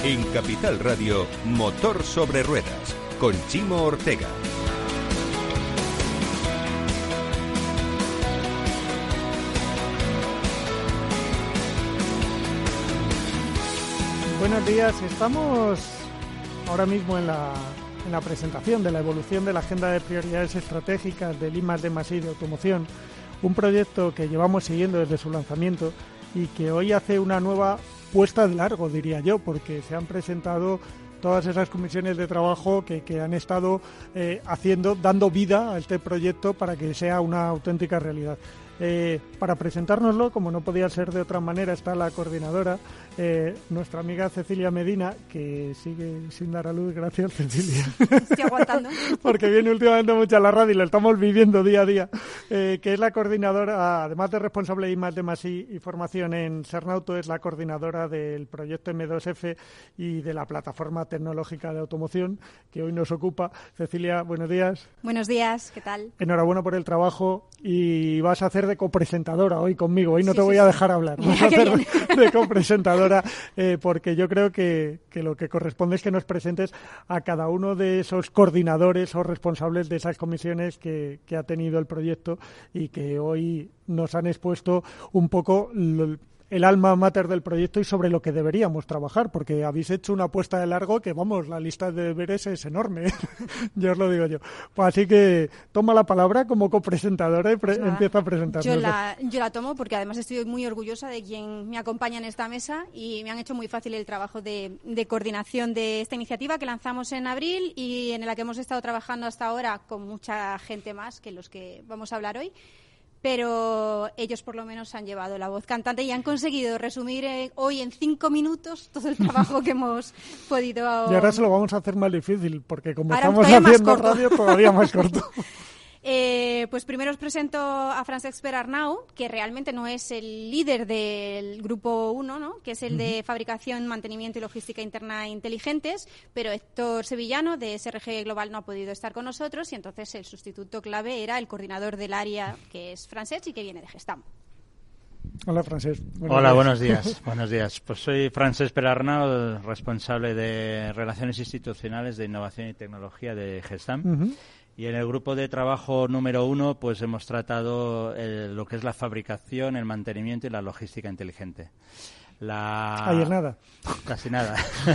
En Capital Radio, Motor sobre Ruedas, con Chimo Ortega. Buenos días, estamos ahora mismo en la presentación de la evolución de la Agenda de Prioridades Estratégicas del I+D+I de Automoción, un proyecto que llevamos siguiendo desde su lanzamiento y que hoy hace una nueva puesta de largo, diría yo, porque se han presentado todas esas comisiones de trabajo que han estado dando vida a este proyecto para que sea una auténtica realidad. Para presentárnoslo, como no podía ser de otra manera, está la coordinadora, nuestra amiga Cecilia Medina, que sigue sin dar a luz. Gracias, Cecilia. Estoy aguantando. Porque viene últimamente mucho a la radio y lo estamos viviendo día a día. Que es la coordinadora, además de responsable de I+D+I y formación en Sernauto, es la coordinadora del proyecto M2F y de la plataforma tecnológica de automoción que hoy nos ocupa. Cecilia, buenos días. Buenos días, ¿qué tal? Enhorabuena por el trabajo y vas a hacer de copresentadora hoy conmigo. Hoy no te voy a dejar hablar. Vas a hacer de copresentadora porque yo creo que lo que corresponde es que nos presentes a cada uno de esos coordinadores o responsables de esas comisiones que ha tenido el proyecto y que hoy nos han expuesto un poco el alma mater del proyecto y sobre lo que deberíamos trabajar, porque habéis hecho una apuesta de largo que, vamos, la lista de deberes es enorme. Yo os lo digo yo. Pues así que toma la palabra como copresentadora y empieza a presentarnos. Yo la tomo porque además estoy muy orgullosa de quien me acompaña en esta mesa y me han hecho muy fácil el trabajo de coordinación de esta iniciativa que lanzamos en abril y en la que hemos estado trabajando hasta ahora con mucha gente más que los que vamos a hablar hoy. Pero ellos por lo menos han llevado la voz cantante y han conseguido resumir hoy en 5 minutos todo el trabajo que hemos podido... Y ahora se lo vamos a hacer más difícil, porque como ahora estamos haciendo radio, todavía más corto. Pues primero os presento a Francesc Pere-Arnau, que realmente no es el líder del Grupo 1, ¿no? Que es el de Fabricación, Mantenimiento y Logística Interna Inteligentes, pero Héctor Sevillano, de SRG Global, no ha podido estar con nosotros y entonces el sustituto clave era el coordinador del área, que es Francesc y que viene de Gestam. Hola, Francesc. Hola, buenos días. Buenos días. Pues soy Francesc Pere-Arnau, responsable de Relaciones Institucionales de Innovación y Tecnología de Gestam. Y en el grupo de trabajo número 1, pues hemos tratado lo que es la fabricación, el mantenimiento y la logística inteligente. Ayer nada. Casi nada.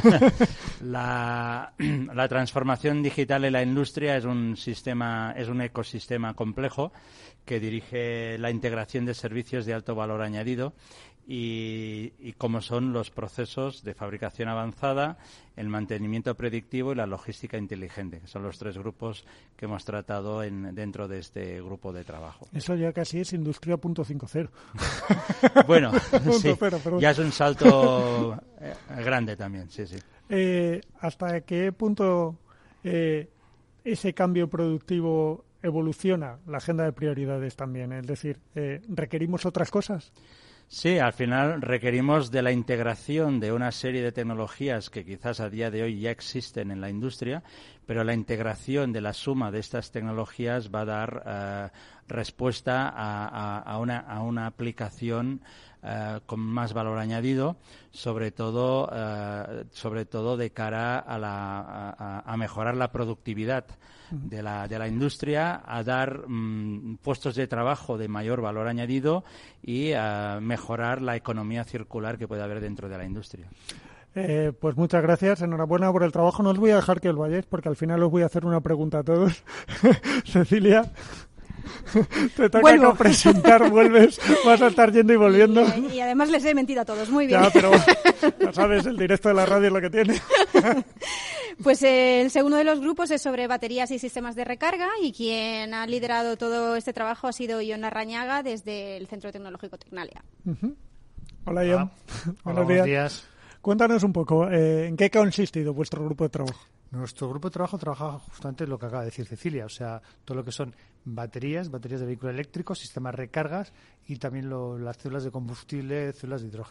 La transformación digital en la industria es un ecosistema complejo que dirige la integración de servicios de alto valor añadido y como son los procesos de fabricación avanzada, el mantenimiento predictivo y la logística inteligente, que son los 3 grupos que hemos tratado dentro de este grupo de trabajo. Eso ya casi es Industria 0.5. Bueno, sí, ya es un salto grande también, sí. ¿Hasta qué punto ese cambio productivo evoluciona la agenda de prioridades también? Es decir, ¿requerimos otras cosas? Sí, al final requerimos de la integración de una serie de tecnologías que quizás a día de hoy ya existen en la industria, pero la integración de la suma de estas tecnologías va a dar respuesta a una aplicación con más valor añadido, sobre todo de cara a mejorar la productividad de la industria, a dar puestos de trabajo de mayor valor añadido y a mejorar la economía circular que puede haber dentro de la industria. Pues muchas gracias, enhorabuena por el trabajo. No os voy a dejar que os vayáis porque al final os voy a hacer una pregunta a todos. Cecilia, te toca presentar, vuelves, vas a estar yendo y volviendo. Y además les he mentido a todos, muy bien. Ya, pero ya sabes, el directo de la radio es lo que tiene. Pues el segundo de los grupos es sobre baterías y sistemas de recarga y quien ha liderado todo este trabajo ha sido Ion Arrañaga desde el Centro Tecnológico Tecnalia. Hola, Ion. Buenos días. Cuéntanos un poco, ¿en qué ha consistido vuestro grupo de trabajo? Nuestro grupo de trabajo trabaja justamente lo que acaba de decir Cecilia, o sea, todo lo que son baterías de vehículo eléctrico, sistemas de recargas y también las células de combustible, células de hidrógeno.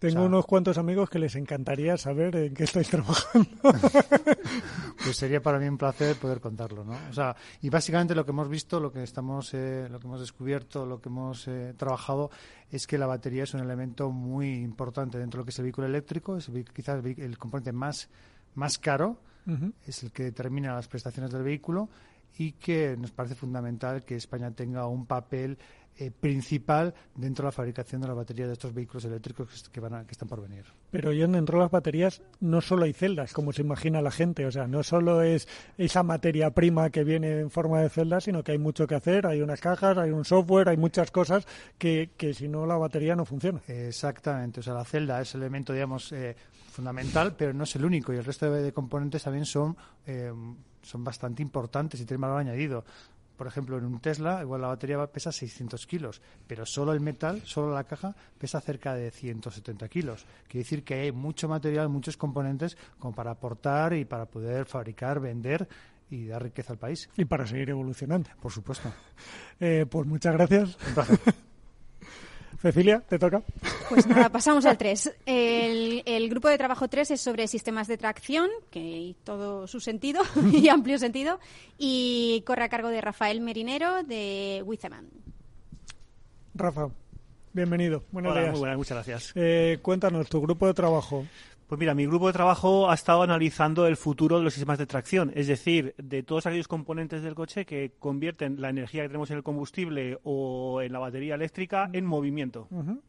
Tengo unos cuantos amigos que les encantaría saber en qué estáis trabajando. Pues sería para mí un placer poder contarlo, ¿no? O sea, y básicamente lo que hemos visto, lo que hemos descubierto, lo que hemos trabajado es que la batería es un elemento muy importante dentro de lo que es el vehículo eléctrico. Es quizás el componente más caro, es el que determina las prestaciones del vehículo, y que nos parece fundamental que España tenga un papel principal dentro de la fabricación de las baterías de estos vehículos eléctricos que están por venir. Pero dentro de las baterías no solo hay celdas, como se imagina la gente, o sea, no solo es esa materia prima que viene en forma de celdas, sino que hay mucho que hacer, hay unas cajas, hay un software, hay muchas cosas que si no la batería no funciona. Exactamente, o sea, la celda es el elemento, digamos, fundamental, pero no es el único, y el resto de componentes también son bastante importantes y tienen valor añadido. Por ejemplo, en un Tesla, igual la batería pesa 600 kilos, pero solo el metal, solo la caja, pesa cerca de 170 kilos. Quiere decir que hay mucho material, muchos componentes como para aportar y para poder fabricar, vender y dar riqueza al país. Y para seguir evolucionando. Por supuesto. Pues muchas gracias. Un placer. Cecilia, ¿te toca? Pues nada, pasamos al 3. El grupo de trabajo 3 es sobre sistemas de tracción, que hay todo su sentido y amplio sentido, y corre a cargo de Rafael Merinero de Wizeman. Rafa, bienvenido. Buenos días. Muy buenas, muchas gracias. Cuéntanos, tu grupo de trabajo. Pues mira, mi grupo de trabajo ha estado analizando el futuro de los sistemas de tracción, es decir, de todos aquellos componentes del coche que convierten la energía que tenemos en el combustible o en la batería eléctrica en movimiento.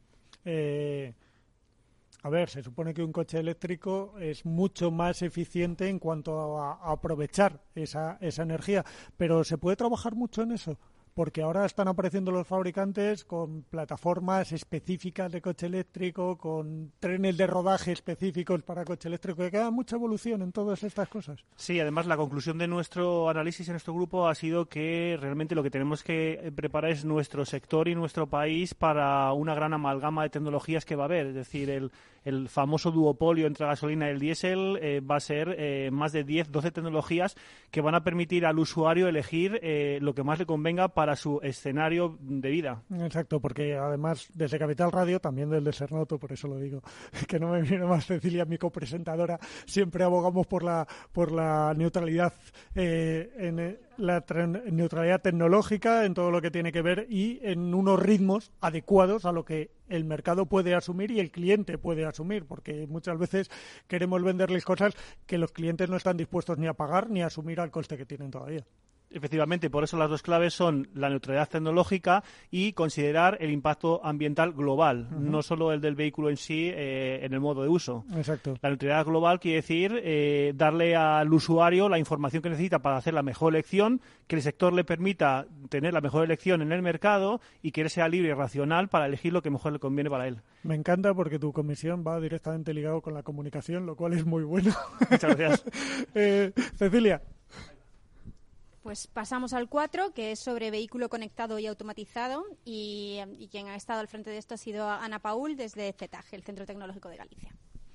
A ver, se supone que un coche eléctrico es mucho más eficiente en cuanto a aprovechar esa energía, pero ¿se puede trabajar mucho en eso? Porque ahora están apareciendo los fabricantes con plataformas específicas de coche eléctrico, con trenes de rodaje específicos para coche eléctrico, que queda mucha evolución en todas estas cosas. Sí, además la conclusión de nuestro análisis en nuestro grupo ha sido que realmente lo que tenemos que preparar es nuestro sector y nuestro país para una gran amalgama de tecnologías que va a haber. Es decir, el famoso duopolio entre la gasolina y el diésel va a ser más de 10, 12 tecnologías que van a permitir al usuario elegir lo que más le convenga para su escenario de vida. Exacto, porque además desde Capital Radio, también desde Sernoto, por eso lo digo, que no me viene más Cecilia, mi copresentadora, siempre abogamos por la neutralidad neutralidad tecnológica en todo lo que tiene que ver y en unos ritmos adecuados a lo que el mercado puede asumir y el cliente puede asumir, porque muchas veces queremos venderles cosas que los clientes no están dispuestos ni a pagar ni a asumir al coste que tienen todavía. Efectivamente, por eso las dos claves son la neutralidad tecnológica y considerar el impacto ambiental global, no solo el del vehículo en sí en el modo de uso. Exacto. La neutralidad global quiere decir darle al usuario la información que necesita para hacer la mejor elección, que el sector le permita tener la mejor elección en el mercado y que él sea libre y racional para elegir lo que mejor le conviene para él. Me encanta porque tu comisión va directamente ligado con la comunicación, lo cual es muy bueno. Muchas gracias. Cecilia. Pues pasamos al 4, que es sobre vehículo conectado y automatizado, y quien ha estado al frente de esto ha sido Ana Paul desde CETAG, el Centro Tecnológico de Galicia.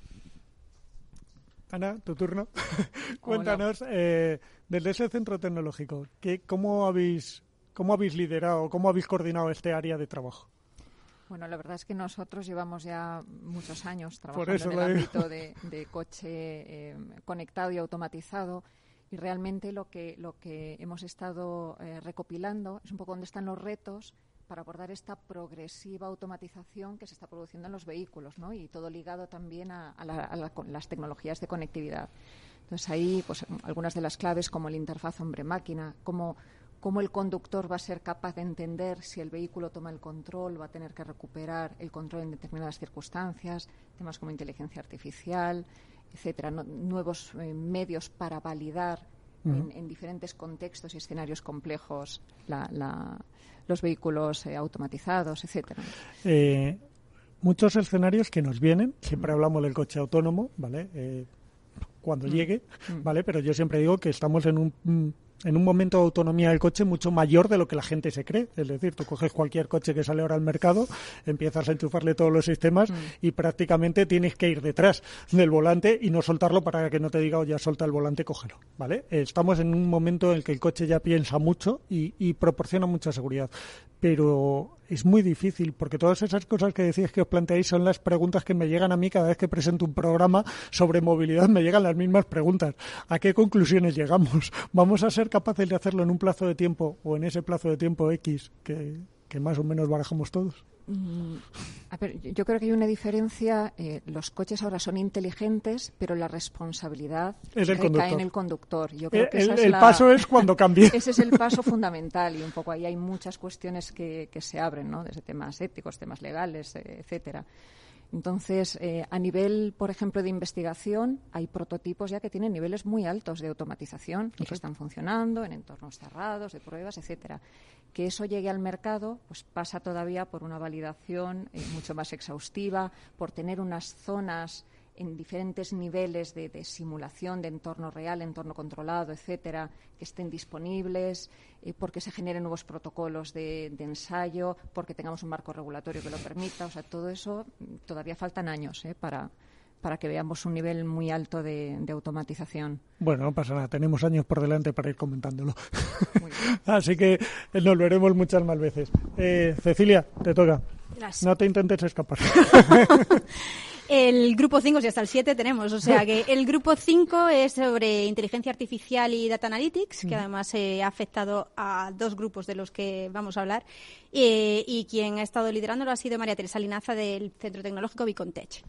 Ana, tu turno. Cuéntanos, desde ese centro tecnológico, ¿cómo habéis liderado, cómo habéis coordinado este área de trabajo? Bueno, la verdad es que nosotros llevamos ya muchos años trabajando en el ámbito de coche conectado y automatizado. Y realmente lo que hemos estado recopilando es un poco dónde están los retos para abordar esta progresiva automatización que se está produciendo en los vehículos, ¿no? Y todo ligado también a las tecnologías de conectividad. Entonces ahí pues algunas de las claves como el interfaz hombre-máquina, cómo el conductor va a ser capaz de entender si el vehículo toma el control, va a tener que recuperar el control en determinadas circunstancias, temas como inteligencia artificial, etcétera, nuevos medios para validar en diferentes contextos y escenarios complejos los vehículos automatizados, etcétera. Muchos escenarios que nos vienen, siempre hablamos del coche autónomo, ¿vale? Cuando llegue, ¿vale? Pero yo siempre digo que estamos en un en un momento de autonomía del coche mucho mayor de lo que la gente se cree. Es decir, tú coges cualquier coche que sale ahora al mercado, empiezas a enchufarle todos los sistemas y prácticamente tienes que ir detrás del volante y no soltarlo para que no te diga, oye, solta el volante, cógelo, ¿vale? Estamos en un momento en el que el coche ya piensa mucho y proporciona mucha seguridad. Pero es muy difícil, porque todas esas cosas que decís que os planteáis son las preguntas que me llegan a mí cada vez que presento un programa sobre movilidad. Me llegan las mismas preguntas. ¿A qué conclusiones llegamos? ¿Vamos a ser capaces de hacerlo en un plazo de tiempo o en ese plazo de tiempo X que más o menos barajamos todos? A ver, yo creo que hay una diferencia. Los coches ahora son inteligentes, pero la responsabilidad recae en el conductor. Yo creo que el paso es cuando cambie. Ese es el paso fundamental, y un poco ahí hay muchas cuestiones que se abren, ¿no? Desde temas éticos, temas legales, etcétera. Entonces, a nivel, por ejemplo, de investigación, hay prototipos ya que tienen niveles muy altos de automatización y que están funcionando en entornos cerrados, de pruebas, etcétera. Que eso llegue al mercado, pues pasa todavía por una validación mucho más exhaustiva, por tener unas zonas en diferentes niveles de simulación de entorno real, entorno controlado, etcétera, que estén disponibles, porque se generen nuevos protocolos de ensayo, porque tengamos un marco regulatorio que lo permita. O sea, todo eso todavía faltan años para que veamos un nivel muy alto de automatización. Bueno, no pasa nada, tenemos años por delante para ir comentándolo. Muy bien. Así que nos veremos muchas más veces. Cecilia, te toca. Gracias. No te intentes escapar. El grupo 5, si hasta el 7 tenemos, o sea que el grupo 5 es sobre inteligencia artificial y data analytics, que además ha afectado a 2 grupos de los que vamos a hablar, y quien ha estado liderándolo ha sido María Teresa Linaza del Centro Tecnológico Bicontech.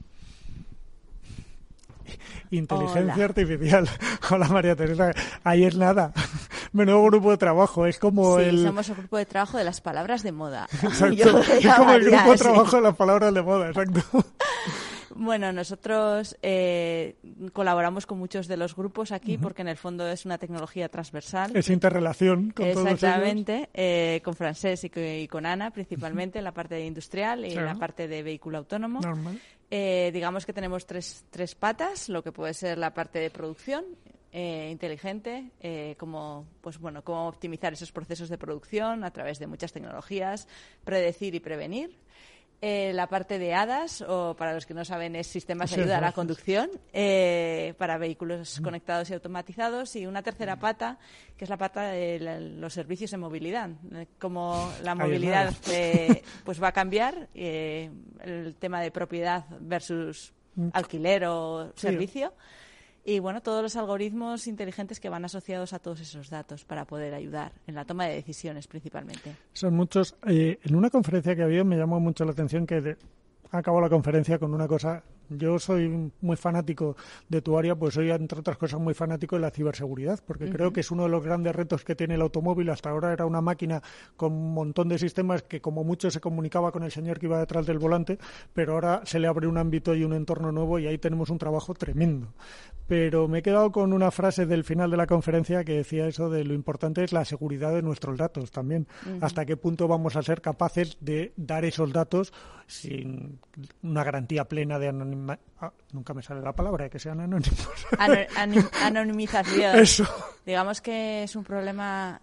Inteligencia artificial. Hola, María Teresa. Ahí es nada. Menudo grupo de trabajo. Es como somos el grupo de trabajo de las palabras de moda. Exacto. Es como el grupo de trabajo de las palabras de moda, exacto. Bueno, nosotros colaboramos con muchos de los grupos aquí porque en el fondo es una tecnología transversal. Es interrelación con todos ellos. Exactamente, con Francesc y con Ana principalmente en la parte de industrial y en la parte de vehículo autónomo. Normal. Digamos que tenemos tres patas, lo que puede ser la parte de producción inteligente, cómo optimizar esos procesos de producción a través de muchas tecnologías, predecir y prevenir. La parte de ADAS, o para los que no saben, es sistemas de ayuda a la conducción para vehículos conectados y automatizados. Y una tercera pata, que es la pata de los servicios de movilidad. Como la movilidad pues va a cambiar, el tema de propiedad versus alquiler o servicio. Y bueno, todos los algoritmos inteligentes que van asociados a todos esos datos para poder ayudar en la toma de decisiones principalmente. Son muchos. En una conferencia que ha habido me llamó mucho la atención que acabó la conferencia con una cosa. Yo soy muy fanático de tu área, pues soy, entre otras cosas, muy fanático de la ciberseguridad, porque creo que es uno de los grandes retos que tiene el automóvil. Hasta ahora era una máquina con un montón de sistemas que, como mucho, se comunicaba con el señor que iba detrás del volante, pero ahora se le abre un ámbito y un entorno nuevo y ahí tenemos un trabajo tremendo. Pero me he quedado con una frase del final de la conferencia que decía eso de lo importante es la seguridad de nuestros datos también. Hasta qué punto vamos a ser capaces de dar esos datos sin una garantía plena de anonimato. Nunca me sale la palabra, que sean anónimos. Anonimización. Eso. Digamos que es un problema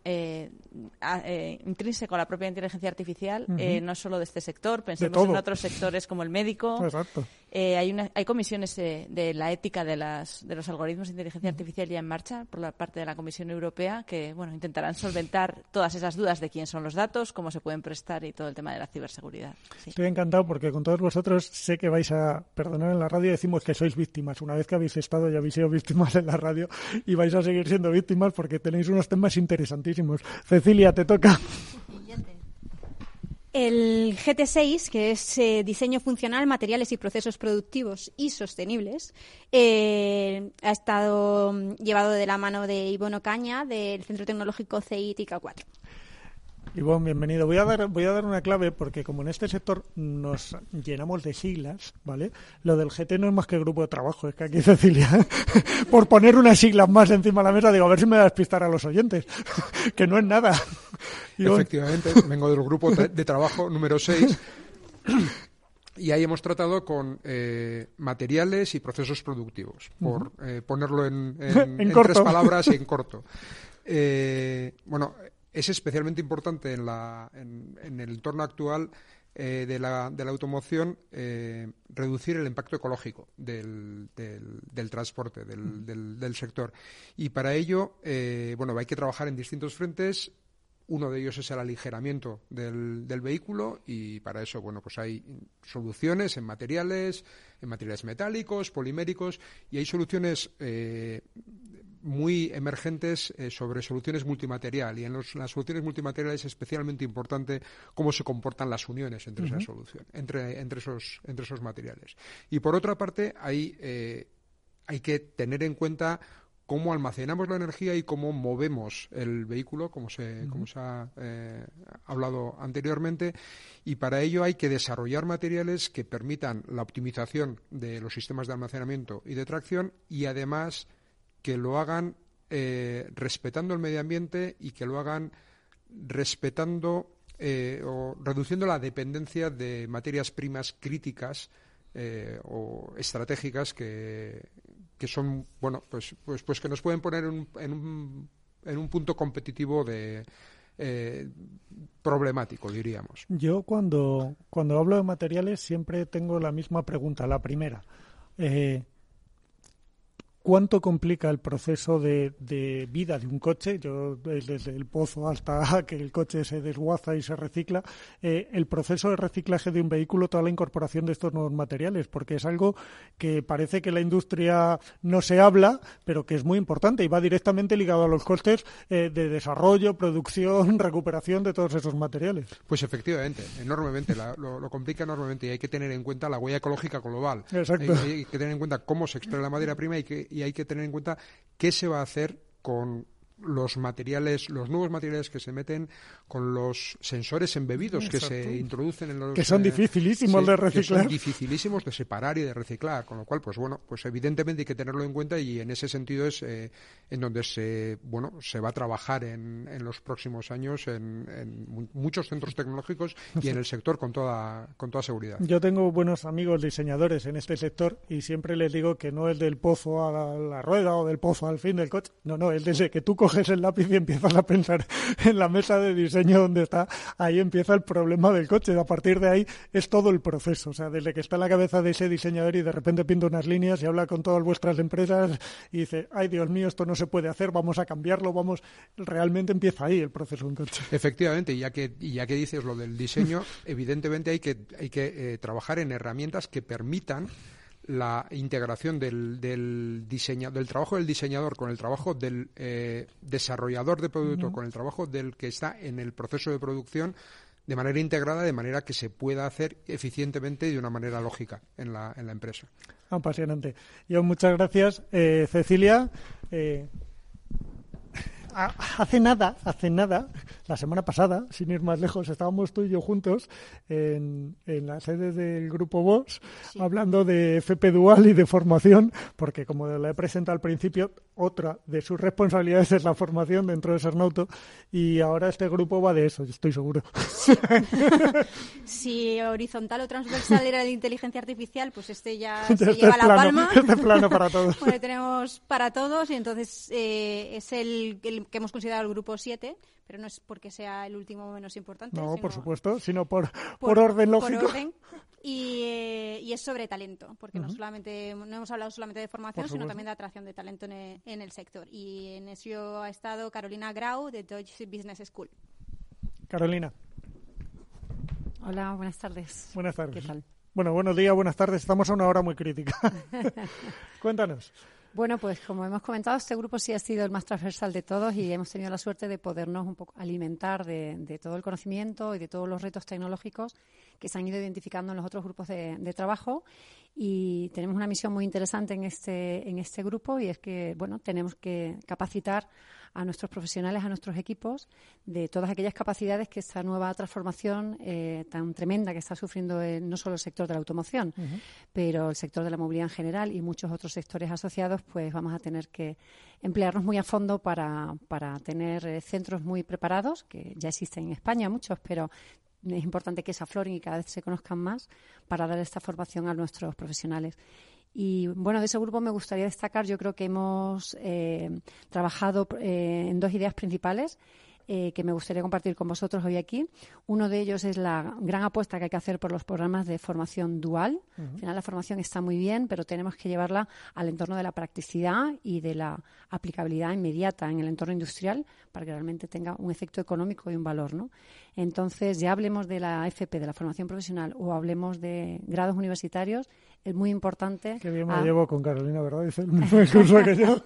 intrínseco a la propia inteligencia artificial, no solo de este sector, pensemos en otros sectores como el médico. Exacto. Hay comisiones de la ética de los algoritmos de inteligencia artificial ya en marcha por la parte de la Comisión Europea que intentarán solventar todas esas dudas de quién son los datos, cómo se pueden prestar y todo el tema de la ciberseguridad. Sí. Estoy encantado porque con todos vosotros sé que vais a perdonar en la radio, decimos que sois víctimas. Una vez que habéis estado ya habéis sido víctimas en la radio y vais a seguir siendo víctimas porque tenéis unos temas interesantísimos. Cecilia, te toca. El GT6, que es diseño funcional, materiales y procesos productivos y sostenibles, ha estado llevado de la mano de Ivonne Ocaña del Centro Tecnológico CITICA 4. Ivonne, bienvenido. Voy a dar una clave porque como en este sector nos llenamos de siglas, ¿vale? Lo del GT no es más que grupo de trabajo, es que aquí Cecilia, por poner unas siglas más encima de la mesa, digo, a ver si me va a despistar a los oyentes, que no es nada. Efectivamente, vengo del grupo de trabajo número 6 y ahí hemos tratado con materiales y procesos productivos, por ponerlo en 3 palabras y en corto. bueno, es especialmente importante en el entorno actual de la automoción reducir el impacto ecológico del transporte, del sector. Y para ello, bueno, hay que trabajar en distintos frentes. Uno de ellos es el aligeramiento del vehículo, y para eso, bueno, pues hay soluciones en materiales metálicos, poliméricos, y hay soluciones muy emergentes sobre soluciones multimaterial, y en las soluciones multimateriales es especialmente importante cómo se comportan las uniones entre esa solución, entre esos materiales. Y por otra parte, hay que tener en cuenta cómo almacenamos la energía y cómo movemos el vehículo, como se ha hablado anteriormente, y para ello hay que desarrollar materiales que permitan la optimización de los sistemas de almacenamiento y de tracción, y además que lo hagan respetando el medio ambiente, y que lo hagan respetando o reduciendo la dependencia de materias primas críticas o estratégicas que son, bueno, pues que nos pueden poner en un punto competitivo problemático, diríamos. Yo cuando hablo de materiales siempre tengo la misma pregunta, la primera. ¿Cuánto complica el proceso de vida de un coche? Yo, desde el pozo hasta que el coche se desguaza y se recicla, el proceso de reciclaje de un vehículo, toda la incorporación de estos nuevos materiales, porque es algo que parece que la industria no se habla, pero que es muy importante y va directamente ligado a los costes de desarrollo, producción, recuperación de todos esos materiales. Pues efectivamente, enormemente, lo complica enormemente, y hay que tener en cuenta la huella ecológica global. Exacto. Hay que tener en cuenta cómo se extrae la materia prima, y hay que tener en cuenta qué se va a hacer con los nuevos materiales que se meten, con los sensores embebidos. Exacto. Que se introducen en los... Que son dificilísimos de reciclar. Que son dificilísimos de separar y de reciclar, con lo cual, pues bueno, pues evidentemente hay que tenerlo en cuenta, y en ese sentido es en donde se va a trabajar en los próximos años en muchos centros tecnológicos y en el sector con toda seguridad. Yo tengo buenos amigos diseñadores en este sector, y siempre les digo que no es del pozo a la rueda o del pozo al fin del coche, no, es desde que tú coges el lápiz y empiezas a pensar en la mesa de diseño donde está, ahí empieza el problema del coche. A partir de ahí es todo el proceso, o sea, desde que está en la cabeza de ese diseñador y de repente pinta unas líneas y habla con todas vuestras empresas y dice, ay Dios mío, esto no se puede hacer, vamos a cambiarlo, realmente empieza ahí el proceso de un coche. Efectivamente, y ya que dices lo del diseño, evidentemente hay que trabajar en herramientas que permitan la integración del trabajo del diseñador con el trabajo del desarrollador de producto, con el trabajo del que está en el proceso de producción, de manera integrada, de manera que se pueda hacer eficientemente y de una manera lógica en la empresa. Apasionante. Yo, muchas gracias. Cecilia, hace nada, la semana pasada, sin ir más lejos, estábamos tú y yo juntos en la sede del Grupo Bosch, sí, hablando de FP Dual y de formación, porque como le he presentado al principio, otra de sus responsabilidades es la formación dentro de Sernauto, y ahora este grupo va de eso, estoy seguro. Si horizontal o transversal era de inteligencia artificial, pues este ya se lleva la palma. Este plano para todos. Bueno, tenemos para todos, y entonces es el que hemos considerado el grupo 7, pero no es porque sea el último menos importante. No, por supuesto, sino por orden lógico. Por orden. Y es sobre talento, porque no hemos hablado solamente de formación, sino también de atracción de talento en el sector. Y en eso ha estado Carolina Grau, de Deutsche Business School. Carolina. Hola, buenas tardes. Buenas tardes. ¿Qué tal? Bueno, buenos días, buenas tardes. Estamos a una hora muy crítica. Cuéntanos. Bueno, pues como hemos comentado, este grupo sí ha sido el más transversal de todos, y hemos tenido la suerte de podernos un poco alimentar de todo el conocimiento y de todos los retos tecnológicos que se han ido identificando en los otros grupos de trabajo. Y tenemos una misión muy interesante en este grupo, y es que, bueno, tenemos que capacitar a nuestros profesionales, a nuestros equipos, de todas aquellas capacidades que esta nueva transformación tan tremenda que está sufriendo no solo el sector de la automoción, pero el sector de la movilidad en general y muchos otros sectores asociados, pues vamos a tener que emplearnos muy a fondo para tener centros muy preparados, que ya existen en España muchos, pero es importante que se afloren y cada vez se conozcan más, para dar esta formación a nuestros profesionales. Y bueno, de ese grupo me gustaría destacar, yo creo que hemos trabajado en 2 ideas principales que me gustaría compartir con vosotros hoy aquí. Uno de ellos es la gran apuesta que hay que hacer por los programas de formación dual. Al final la formación está muy bien, pero tenemos que llevarla al entorno de la practicidad y de la aplicabilidad inmediata en el entorno industrial para que realmente tenga un efecto económico y un valor, ¿no? Entonces, ya hablemos de la FP, de la formación profesional, o hablemos de grados universitarios, es muy importante... Qué bien me llevo con Carolina, ¿verdad? Dice el mismo discurso que yo.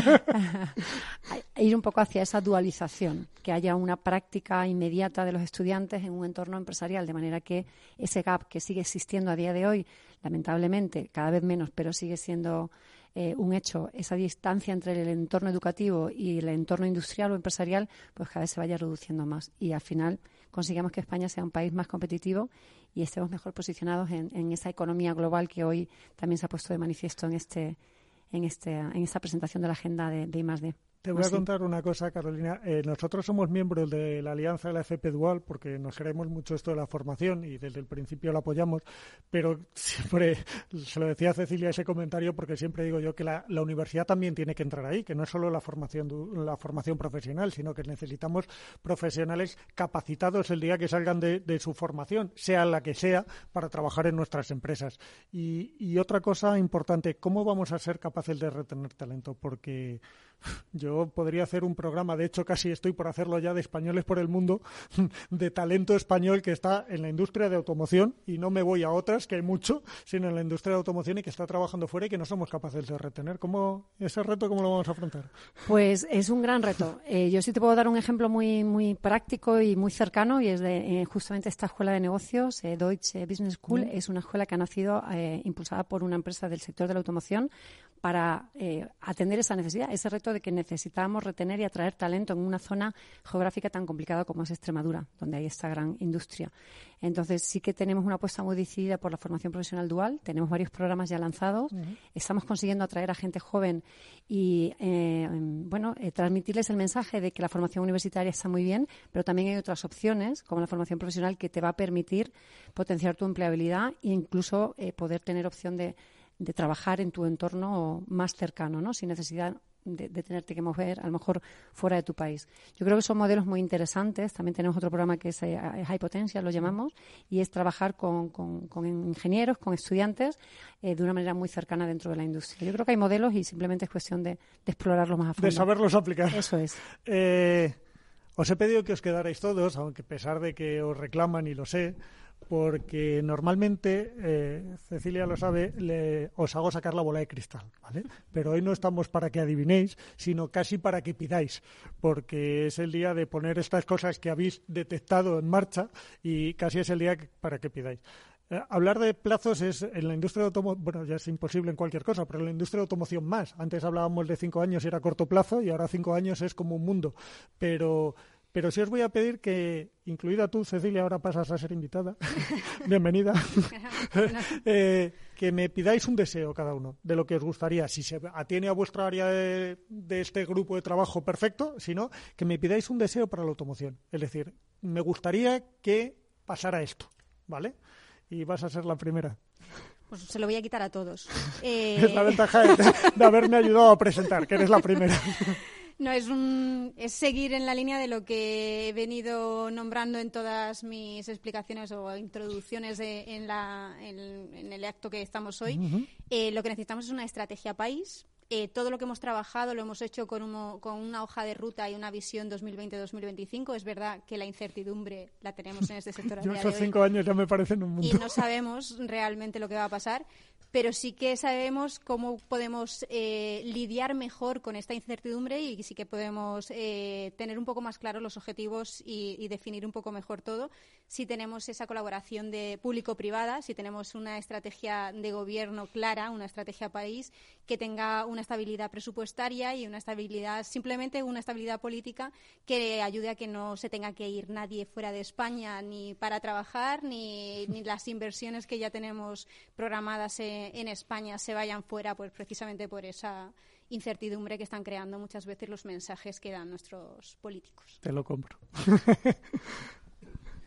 Ir un poco hacia esa dualización, que haya una práctica inmediata de los estudiantes en un entorno empresarial, de manera que ese gap que sigue existiendo a día de hoy, lamentablemente, cada vez menos, pero sigue siendo un hecho, esa distancia entre el entorno educativo y el entorno industrial o empresarial, pues cada vez se vaya reduciendo más. Y al final consigamos que España sea un país más competitivo y estemos mejor posicionados en esa economía global que hoy también se ha puesto de manifiesto en esta presentación de la agenda de I+D. Te voy a contar una cosa, Carolina. Nosotros somos miembros de la Alianza de la FP Dual porque nos queremos mucho esto de la formación y desde el principio la apoyamos, pero siempre, se lo decía a Cecilia ese comentario porque siempre digo yo que la universidad también tiene que entrar ahí, que no es solo la formación profesional, sino que necesitamos profesionales capacitados el día que salgan de su formación, sea la que sea, para trabajar en nuestras empresas. Y otra cosa importante, ¿cómo vamos a ser capaces de retener talento? Porque yo podría hacer un programa, de hecho casi estoy por hacerlo ya, de españoles por el mundo, de talento español que está en la industria de automoción, y no me voy a otras, que hay mucho, sino en la industria de automoción y que está trabajando fuera y que no somos capaces de retener. ¿Ese reto cómo lo vamos a afrontar? Pues es un gran reto. Yo sí te puedo dar un ejemplo muy, muy práctico y muy cercano, y es de justamente esta escuela de negocios, Deutsche Business School. Es una escuela que ha nacido impulsada por una empresa del sector de la automoción para atender esa necesidad, ese reto de que necesitamos retener y atraer talento en una zona geográfica tan complicada como es Extremadura, donde hay esta gran industria. Entonces, sí que tenemos una apuesta muy decidida por la formación profesional dual. Tenemos varios programas ya lanzados. Estamos consiguiendo atraer a gente joven y, transmitirles el mensaje de que la formación universitaria está muy bien, pero también hay otras opciones, como la formación profesional, que te va a permitir potenciar tu empleabilidad e incluso poder tener opción de trabajar en tu entorno más cercano, ¿no? Sin necesidad de tenerte que mover, a lo mejor, fuera de tu país. Yo creo que son modelos muy interesantes. También tenemos otro programa que es High Potential, lo llamamos, y es trabajar con ingenieros, con estudiantes, de una manera muy cercana dentro de la industria. Yo creo que hay modelos y simplemente es cuestión de explorarlos más a fondo. De saberlos aplicar. Eso es. Os he pedido que os quedarais todos, aunque a pesar de que os reclaman, y lo sé, porque normalmente, Cecilia lo sabe, os hago sacar la bola de cristal, ¿vale? Pero hoy no estamos para que adivinéis, sino casi para que pidáis, porque es el día de poner estas cosas que habéis detectado en marcha y casi es el día para que pidáis. Hablar de plazos es en la industria de automoción, bueno, ya es imposible en cualquier cosa, pero en la industria de automoción más. Antes hablábamos de 5 años y era corto plazo, y ahora 5 años es como un mundo. Pero sí os voy a pedir que, incluida tú, Cecilia, ahora pasas a ser invitada, bienvenida, que me pidáis un deseo cada uno de lo que os gustaría. Si se atiene a vuestra área de este grupo de trabajo, perfecto. Si no, que me pidáis un deseo para la automoción. Es decir, me gustaría que pasara esto, ¿vale? Y vas a ser la primera. Pues se lo voy a quitar a todos. Es la ventaja de haberme ayudado a presentar, que eres la primera. No, es seguir en la línea de lo que he venido nombrando en todas mis explicaciones o introducciones en el acto que estamos hoy. Lo que necesitamos es una estrategia país. Todo lo que hemos trabajado lo hemos hecho con una hoja de ruta y una visión 2020-2025. Es verdad que la incertidumbre la tenemos en este sector. Yo esos 5 años ya me parecen un mundo. Y no sabemos realmente lo que va a pasar, pero sí que sabemos cómo podemos lidiar mejor con esta incertidumbre, y sí que podemos tener un poco más claros los objetivos y definir un poco mejor todo si tenemos esa colaboración de público-privada, si tenemos una estrategia de gobierno clara, una estrategia país que tenga una estabilidad presupuestaria y simplemente una estabilidad política que ayude a que no se tenga que ir nadie fuera de España ni para trabajar, ni las inversiones que ya tenemos programadas en España se vayan fuera, pues precisamente por esa incertidumbre que están creando muchas veces los mensajes que dan nuestros políticos. Te lo compro.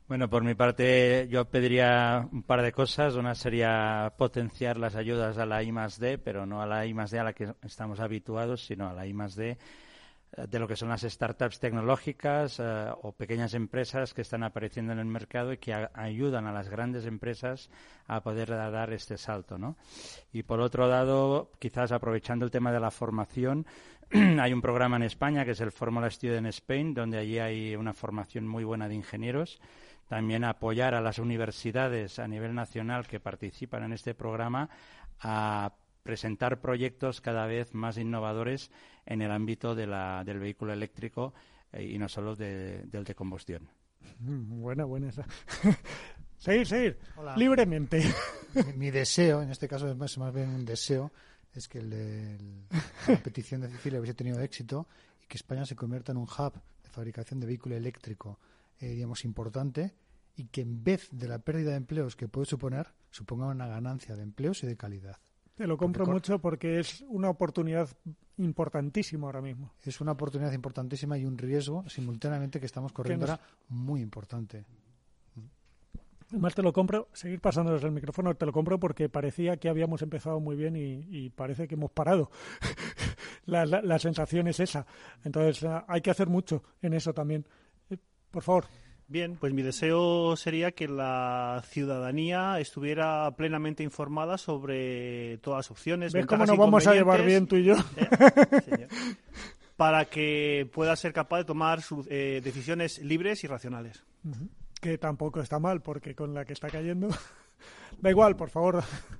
Bueno, por mi parte yo pediría un par de cosas. Una sería potenciar las ayudas a la I+D, pero no a la I+D a la que estamos habituados, sino a la I+D de lo que son las startups tecnológicas o pequeñas empresas que están apareciendo en el mercado y que ayudan a las grandes empresas a poder dar este salto, ¿no? Y por otro lado, quizás aprovechando el tema de la formación, hay un programa en España que es el Formula Student Spain, donde allí hay una formación muy buena de ingenieros. También apoyar a las universidades a nivel nacional que participan en este programa a presentar proyectos cada vez más innovadores en el ámbito del vehículo eléctrico y no solo del de combustión. Buena esa. Seguir. Hola. Libremente. Mi deseo, en este caso es más bien un deseo, es que la petición de Cecilia hubiese tenido éxito y que España se convierta en un hub de fabricación de vehículo eléctrico, digamos, importante, y que en vez de la pérdida de empleos que puede suponer, suponga una ganancia de empleos y de calidad. Te lo compro mucho porque es una oportunidad importantísima ahora mismo. Es una oportunidad importantísima y un riesgo simultáneamente que estamos corriendo ahora muy importante. Además te lo compro, seguir pasándoles el micrófono, te lo compro porque parecía que habíamos empezado muy bien y parece que hemos parado. La sensación es esa. Entonces hay que hacer mucho en eso también. Por favor. Bien, pues mi deseo sería que la ciudadanía estuviera plenamente informada sobre todas las opciones. ¿Ves cómo nos vamos a llevar bien tú y yo? Señor. Para que pueda ser capaz de tomar sus decisiones libres y racionales. Uh-huh. Que tampoco está mal, porque con la que está cayendo... Da igual, por favor.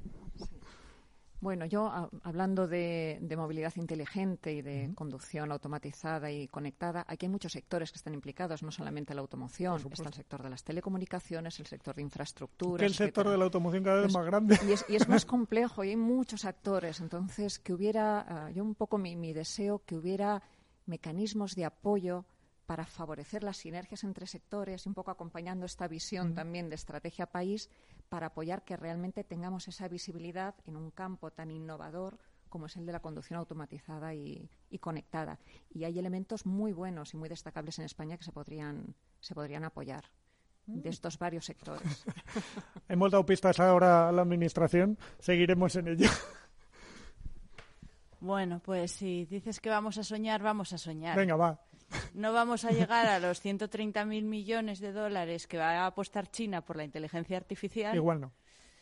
Bueno, yo hablando de movilidad inteligente y de conducción automatizada y conectada, aquí hay muchos sectores que están implicados, no solamente la automoción, está el sector de las telecomunicaciones, el sector de infraestructuras. Que el sector de la automoción cada vez es más grande. Y es más complejo y hay muchos actores, entonces que hubiera, yo un poco mi deseo, que hubiera mecanismos de apoyo para favorecer las sinergias entre sectores y un poco acompañando esta visión también de estrategia país para apoyar que realmente tengamos esa visibilidad en un campo tan innovador como es el de la conducción automatizada y conectada. Y hay elementos muy buenos y muy destacables en España que se podrían apoyar de estos varios sectores. Hemos dado pistas ahora a la Administración, seguiremos en ello. Bueno, pues si dices que vamos a soñar, vamos a soñar. Venga, va. No vamos a llegar a los 130.000 millones de dólares que va a apostar China por la inteligencia artificial. Igual no.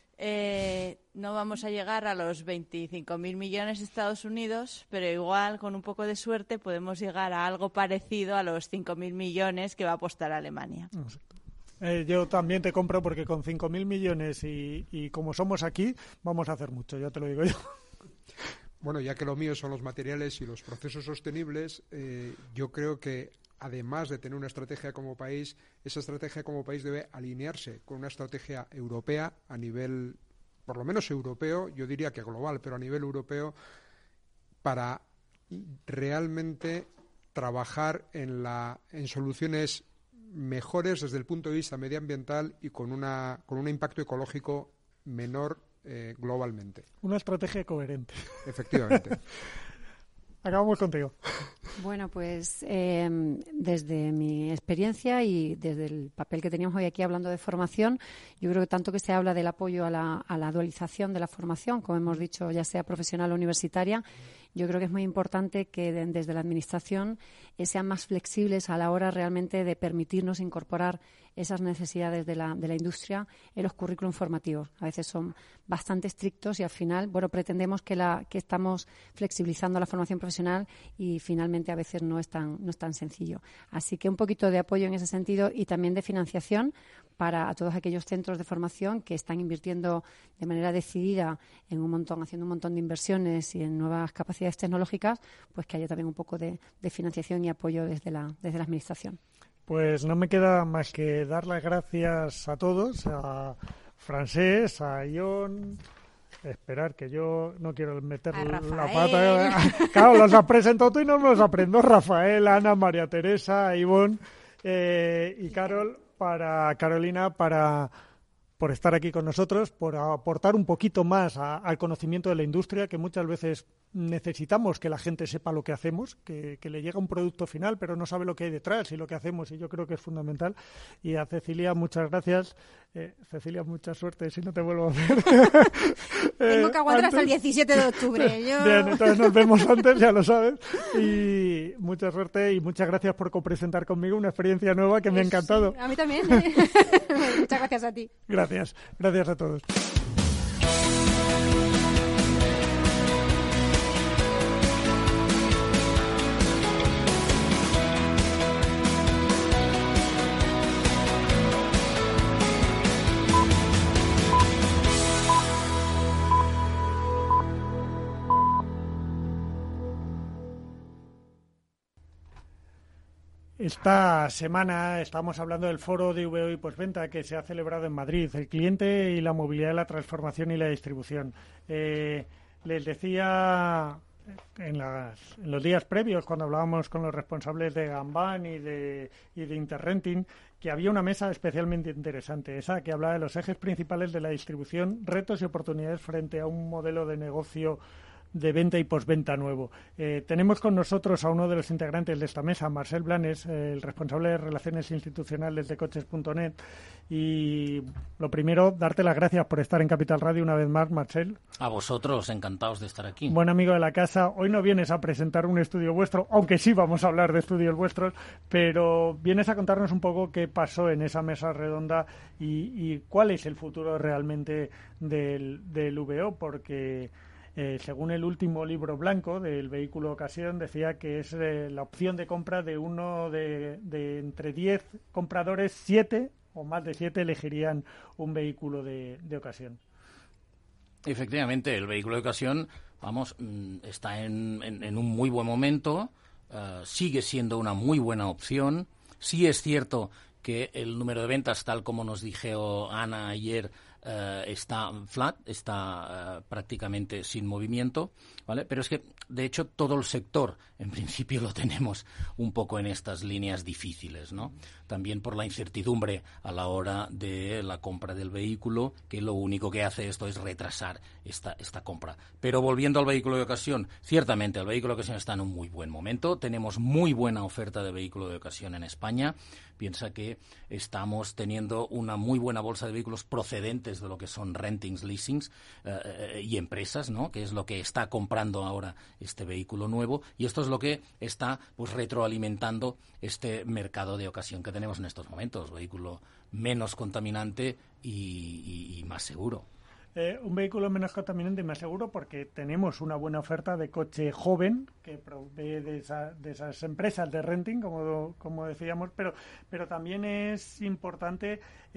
No vamos a llegar a los 25.000 millones de Estados Unidos, pero igual, con un poco de suerte, podemos llegar a algo parecido a los 5.000 millones que va a apostar Alemania. Yo también te compro porque con 5.000 millones y como somos aquí, vamos a hacer mucho, ya te lo digo yo. Bueno, ya que lo mío son los materiales y los procesos sostenibles, yo creo que además de tener una estrategia como país, esa estrategia como país debe alinearse con una estrategia europea a nivel, por lo menos europeo, yo diría que global, pero a nivel europeo, para realmente trabajar en soluciones mejores desde el punto de vista medioambiental y con un impacto ecológico menor globalmente. Una estrategia coherente. Efectivamente. Acabamos contigo. Bueno, pues desde mi experiencia y desde el papel que teníamos hoy aquí hablando de formación, yo creo que tanto que se habla del apoyo a la dualización de la formación, como hemos dicho, ya sea profesional o universitaria, yo creo que es muy importante que desde la Administración sean más flexibles a la hora realmente de permitirnos incorporar esas necesidades de la industria en los currículos formativos. A veces son bastante estrictos y al final, bueno, pretendemos que estamos flexibilizando la formación profesional y finalmente a veces no es tan sencillo. Así que un poquito de apoyo en ese sentido y también de financiación para todos aquellos centros de formación que están invirtiendo de manera decidida haciendo un montón de inversiones y en nuevas capacidades tecnológicas, pues que haya también un poco de financiación y apoyo desde la Administración. Pues no me queda más que dar las gracias a todos, a Francés, a Ion. Esperar, que yo no quiero meter la pata. Claro, los has presentado tú y no me los aprendo. Rafael, Ana, María Teresa, Ivonne y Carolina, por estar aquí con nosotros, por aportar un poquito más al conocimiento de la industria, que muchas veces necesitamos que la gente sepa lo que hacemos, que le llega un producto final, pero no sabe lo que hay detrás y lo que hacemos, y yo creo que es fundamental. Y a Cecilia, muchas gracias. Cecilia, mucha suerte si no te vuelvo a ver. Tengo que aguantar hasta el 17 de octubre. Bien, entonces nos vemos antes, ya lo sabes. Y mucha suerte y muchas gracias por copresentar conmigo una experiencia nueva que me ha encantado. Sí, a mí también. Muchas gracias a ti. Gracias a todos. Esta semana estamos hablando del foro de VO y postventa que se ha celebrado en Madrid, el cliente y la movilidad, la transformación y la distribución. Les decía en los días previos, cuando hablábamos con los responsables de Gambán y de Interrenting, que había una mesa especialmente interesante, esa que hablaba de los ejes principales de la distribución, retos y oportunidades frente a un modelo de negocio de venta y postventa nuevo. Tenemos con nosotros a uno de los integrantes de esta mesa, Marcel Blanes, el responsable de Relaciones Institucionales de Coches.net. Y lo primero, darte las gracias por estar en Capital Radio una vez más, Marcel. A vosotros, encantados de estar aquí. Buen amigo de la casa. Hoy no vienes a presentar un estudio vuestro, aunque sí vamos a hablar de estudios vuestros, pero vienes a contarnos un poco qué pasó en esa mesa redonda y cuál es el futuro realmente del VO, porque según el último libro blanco del vehículo ocasión, decía que es la opción de compra de uno de entre 10 compradores, 7 o más de 7 elegirían un vehículo de ocasión. Efectivamente, el vehículo de ocasión, está en un muy buen momento, sigue siendo una muy buena opción. Sí es cierto que el número de ventas, tal como nos dijo Ana ayer, está flat, está prácticamente sin movimiento, ¿vale? Pero es que, de hecho, todo el sector, en principio, lo tenemos un poco en estas líneas difíciles, ¿no? También por la incertidumbre a la hora de la compra del vehículo, que lo único que hace esto es retrasar esta compra. Pero volviendo al vehículo de ocasión, ciertamente el vehículo de ocasión está en un muy buen momento. Tenemos muy buena oferta de vehículo de ocasión en España. Piensa que estamos teniendo una muy buena bolsa de vehículos procedentes de lo que son rentings, leasings y empresas, ¿no? Que es lo que está comprando ahora este vehículo nuevo, y esto es lo que está retroalimentando este mercado de ocasión que tenemos en estos momentos, vehículo menos contaminante y más seguro. Un vehículo menos contaminante y más seguro porque tenemos una buena oferta de coche joven que provee de esas empresas de renting, como decíamos, pero también es importante,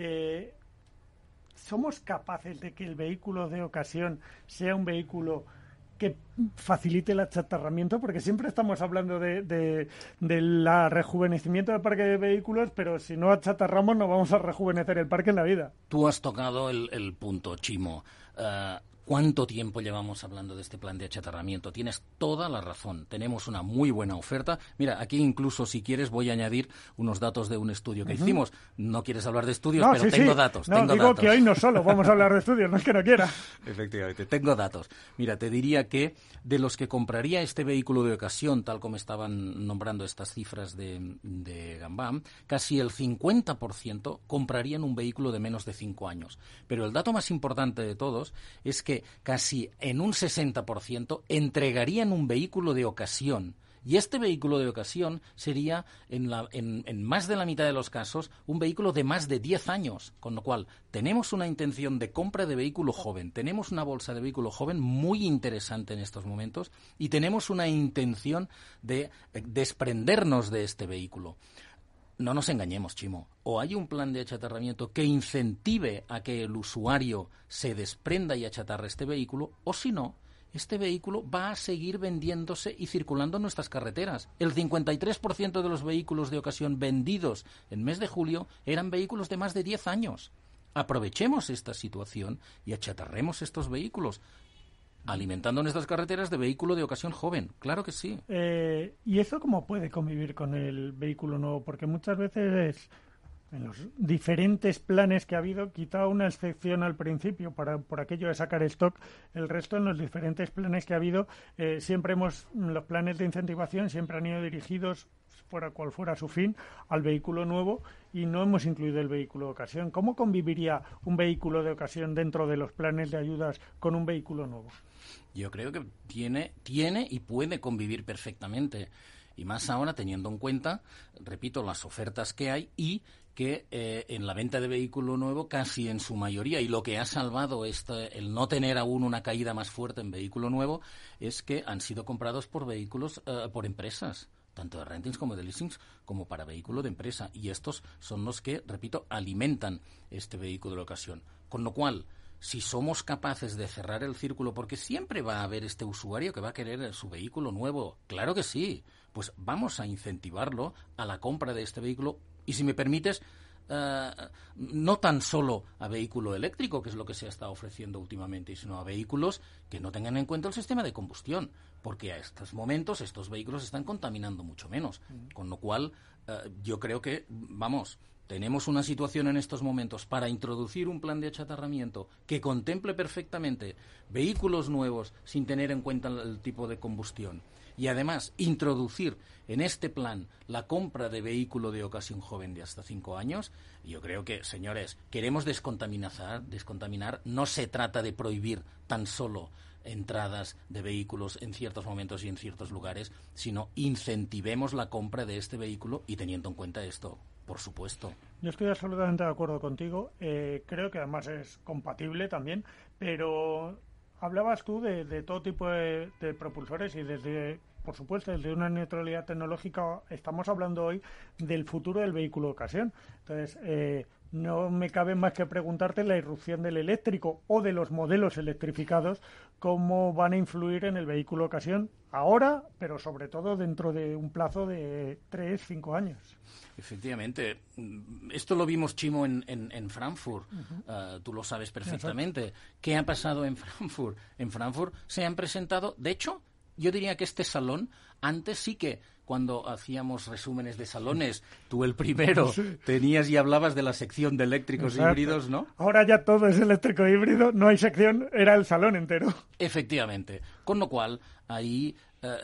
¿somos capaces de que el vehículo de ocasión sea un vehículo que facilite el achatarramiento? Porque siempre estamos hablando del rejuvenecimiento del parque de vehículos, pero si no achatarramos no vamos a rejuvenecer el parque en la vida. Tú has tocado el punto, Chimo. ¿Cuánto tiempo llevamos hablando de este plan de achatarramiento? Tienes toda la razón. Tenemos una muy buena oferta. Mira, aquí incluso, si quieres, voy a añadir unos datos de un estudio que hicimos. No quieres hablar de estudios, pero tengo datos. No, digo que hoy no solo vamos a hablar de estudios, no es que no quiera. Efectivamente, tengo datos. Mira, te diría que de los que compraría este vehículo de ocasión, tal como estaban nombrando estas cifras de Gambam, casi el 50% comprarían un vehículo de menos de 5 años. Pero el dato más importante de todos es que casi en un 60% entregarían un vehículo de ocasión. Y este vehículo de ocasión sería, en más de la mitad de los casos, un vehículo de más de 10 años. Con lo cual, tenemos una intención de compra de vehículo joven, tenemos una bolsa de vehículo joven muy interesante en estos momentos y tenemos una intención de desprendernos de este vehículo. No nos engañemos, Chimo. O hay un plan de achatarramiento que incentive a que el usuario se desprenda y achatarre este vehículo, o si no, este vehículo va a seguir vendiéndose y circulando en nuestras carreteras. El 53% de los vehículos de ocasión vendidos en mes de julio eran vehículos de más de 10 años. Aprovechemos esta situación y achatarremos estos vehículos, alimentando nuestras carreteras de vehículo de ocasión joven. Claro que sí. ¿Y eso cómo puede convivir con el vehículo nuevo? Porque muchas veces los diferentes planes que ha habido, quitado una excepción al principio por aquello de sacar stock, el resto en los diferentes planes que ha habido, los planes de incentivación siempre han ido dirigidos, fuera cual fuera su fin, al vehículo nuevo y no hemos incluido el vehículo de ocasión. ¿Cómo conviviría un vehículo de ocasión dentro de los planes de ayudas con un vehículo nuevo? Yo creo que tiene y puede convivir perfectamente. Y más ahora teniendo en cuenta, repito, las ofertas que hay y que en la venta de vehículo nuevo casi en su mayoría, y lo que ha salvado el no tener aún una caída más fuerte en vehículo nuevo, es que han sido comprados por vehículos, por empresas, tanto de rentings como de leasings, como para vehículo de empresa. Y estos son los que, repito, alimentan este vehículo de ocasión. Con lo cual, si somos capaces de cerrar el círculo, porque siempre va a haber este usuario que va a querer su vehículo nuevo, claro que sí, pues vamos a incentivarlo a la compra de este vehículo. Y si me permites, no tan solo a vehículo eléctrico, que es lo que se ha estado ofreciendo últimamente, sino a vehículos que no tengan en cuenta el sistema de combustión, porque a estos momentos estos vehículos están contaminando mucho menos. Con lo cual, yo creo que, tenemos una situación en estos momentos para introducir un plan de achatarramiento que contemple perfectamente vehículos nuevos sin tener en cuenta el tipo de combustión. Y además, introducir en este plan la compra de vehículo de ocasión joven de hasta 5 años. Yo creo que, señores, queremos descontaminar. No se trata de prohibir tan solo entradas de vehículos en ciertos momentos y en ciertos lugares, sino incentivemos la compra de este vehículo y teniendo en cuenta esto, por supuesto. Yo estoy absolutamente de acuerdo contigo. Creo que además es compatible también, pero hablabas tú de todo tipo de propulsores y por supuesto, desde una neutralidad tecnológica estamos hablando hoy del futuro del vehículo de ocasión. Entonces, no me cabe más que preguntarte la irrupción del eléctrico o de los modelos electrificados, cómo van a influir en el vehículo de ocasión ahora, pero sobre todo dentro de un plazo de 3-5 años. Efectivamente. Esto lo vimos, Chimo, en Frankfurt. Tú lo sabes perfectamente. ¿Qué ha pasado en Frankfurt? En Frankfurt se han presentado, de hecho, yo diría que este salón, antes sí que cuando hacíamos resúmenes de salones, tú el primero tenías y hablabas de la sección de eléctricos híbridos, ¿no? Ahora ya todo es eléctrico híbrido, no hay sección, era el salón entero. Efectivamente. Con lo cual, ahí,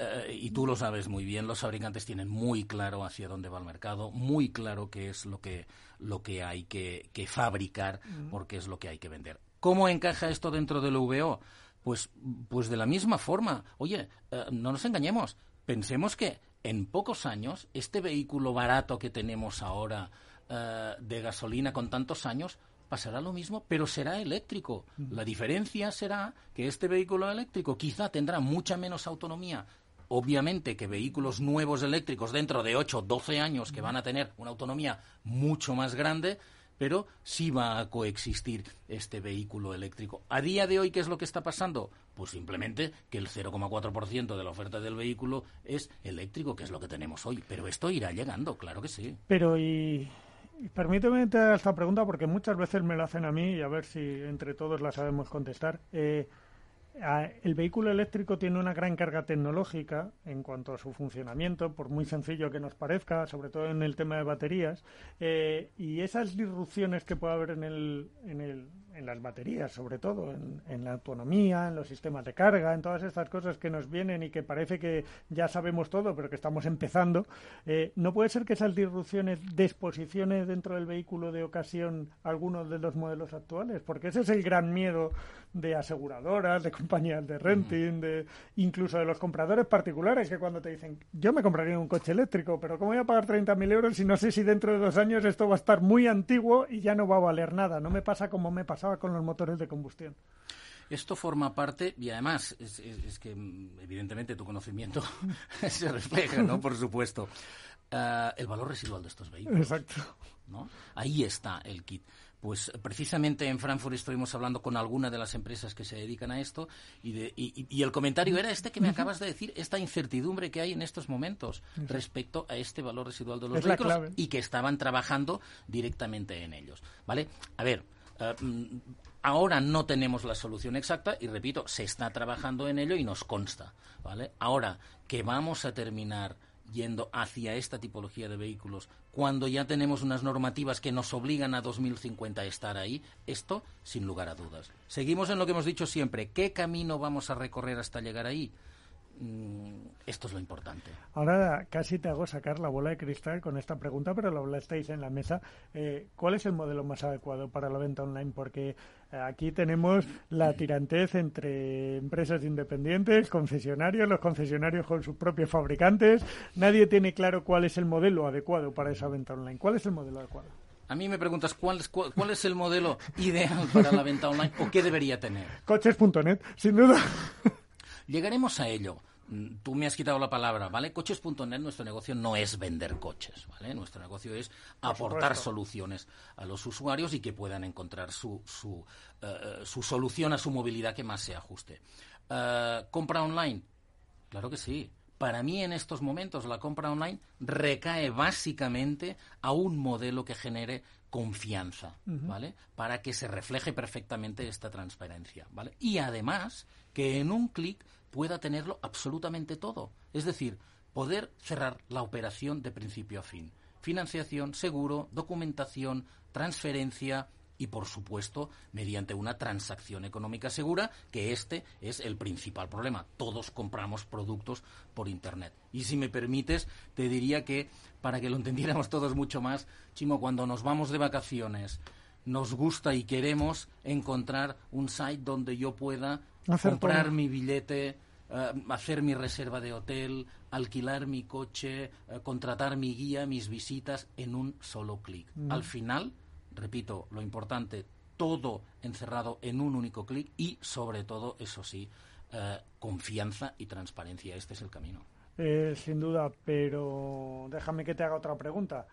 y tú lo sabes muy bien, los fabricantes tienen muy claro hacia dónde va el mercado, muy claro qué es lo que hay que fabricar, porque es lo que hay que vender. ¿Cómo encaja esto dentro del VO? Pues de la misma forma. Oye, no nos engañemos. Pensemos que en pocos años este vehículo barato que tenemos ahora de gasolina con tantos años pasará lo mismo, pero será eléctrico. La diferencia será que este vehículo eléctrico quizá tendrá mucha menos autonomía, obviamente, que vehículos nuevos eléctricos dentro de 8 o 12 años que van a tener una autonomía mucho más grande, pero sí va a coexistir este vehículo eléctrico. A día de hoy, ¿qué es lo que está pasando? Pues simplemente que el 0,4% de la oferta del vehículo es eléctrico, que es lo que tenemos hoy. Pero esto irá llegando, claro que sí. Pero y permíteme te haga esta pregunta porque muchas veces me la hacen a mí y a ver si entre todos la sabemos contestar. El vehículo eléctrico tiene una gran carga tecnológica en cuanto a su funcionamiento, por muy sencillo que nos parezca, sobre todo en el tema de baterías, y esas disrupciones que puede haber en las baterías, sobre todo en la autonomía, en los sistemas de carga, en todas estas cosas que nos vienen y que parece que ya sabemos todo, pero que estamos empezando, ¿no puede ser que esas disrupciones desposicione dentro del vehículo de ocasión algunos de los modelos actuales? Porque ese es el gran miedo de aseguradoras, de compañías de renting, incluso de los compradores particulares, que cuando te dicen, yo me compraría un coche eléctrico, pero ¿cómo voy a pagar 30.000 euros si no sé si dentro de 2 años esto va a estar muy antiguo y ya no va a valer nada? No me pasa como me pasaba con los motores de combustión. Esto forma parte, y además, es que evidentemente tu conocimiento se refleja, ¿no? Por supuesto. El valor residual de estos vehículos. Exacto. ¿No? Ahí está el kit. Pues precisamente en Frankfurt estuvimos hablando con alguna de las empresas que se dedican a esto y el comentario era este que me acabas de decir, esta incertidumbre que hay en estos momentos respecto a este valor residual de los vehículos y que estaban trabajando directamente en ellos. ¿Vale? A ver, ahora no tenemos la solución exacta y repito, se está trabajando en ello y nos consta. ¿Vale? Ahora que vamos a terminar yendo hacia esta tipología de vehículos cuando ya tenemos unas normativas que nos obligan a 2050 a estar ahí? Esto, sin lugar a dudas. Seguimos en lo que hemos dicho siempre. ¿Qué camino vamos a recorrer hasta llegar ahí? Esto es lo importante. Ahora casi te hago sacar la bola de cristal con esta pregunta, pero lo hablasteis en la mesa. ¿Cuál es el modelo más adecuado para la venta online? Porque aquí tenemos la tirantez entre empresas independientes, concesionarios, los concesionarios con sus propios fabricantes. Nadie tiene claro cuál es el modelo adecuado para esa venta online. ¿Cuál es el modelo adecuado? A mí me preguntas cuál es el modelo ideal para la venta online o qué debería tener. Coches.net, sin duda. Llegaremos a ello. Tú me has quitado la palabra, ¿vale? Coches.net, nuestro negocio no es vender coches, ¿vale? Nuestro negocio es aportar soluciones a los usuarios y que puedan encontrar su solución a su movilidad que más se ajuste. ¿Compra online? Claro que sí. Para mí, en estos momentos, la compra online recae básicamente a un modelo que genere confianza, ¿vale? Para que se refleje perfectamente esta transparencia, ¿vale? Y además, que en un clic pueda tenerlo absolutamente todo. Es decir, poder cerrar la operación de principio a fin. Financiación, seguro, documentación, transferencia y, por supuesto, mediante una transacción económica segura, que este es el principal problema. Todos compramos productos por Internet. Y si me permites, te diría que, para que lo entendiéramos todos mucho más, Chimo, cuando nos vamos de vacaciones, nos gusta y queremos encontrar un site donde yo pueda comprar mi billete, hacer mi reserva de hotel, alquilar mi coche, contratar mi guía, mis visitas en un solo clic. Al final, repito, lo importante, todo encerrado en un único clic y, sobre todo, eso sí, confianza y transparencia. Este es el camino. Sin duda, pero déjame que te haga otra pregunta.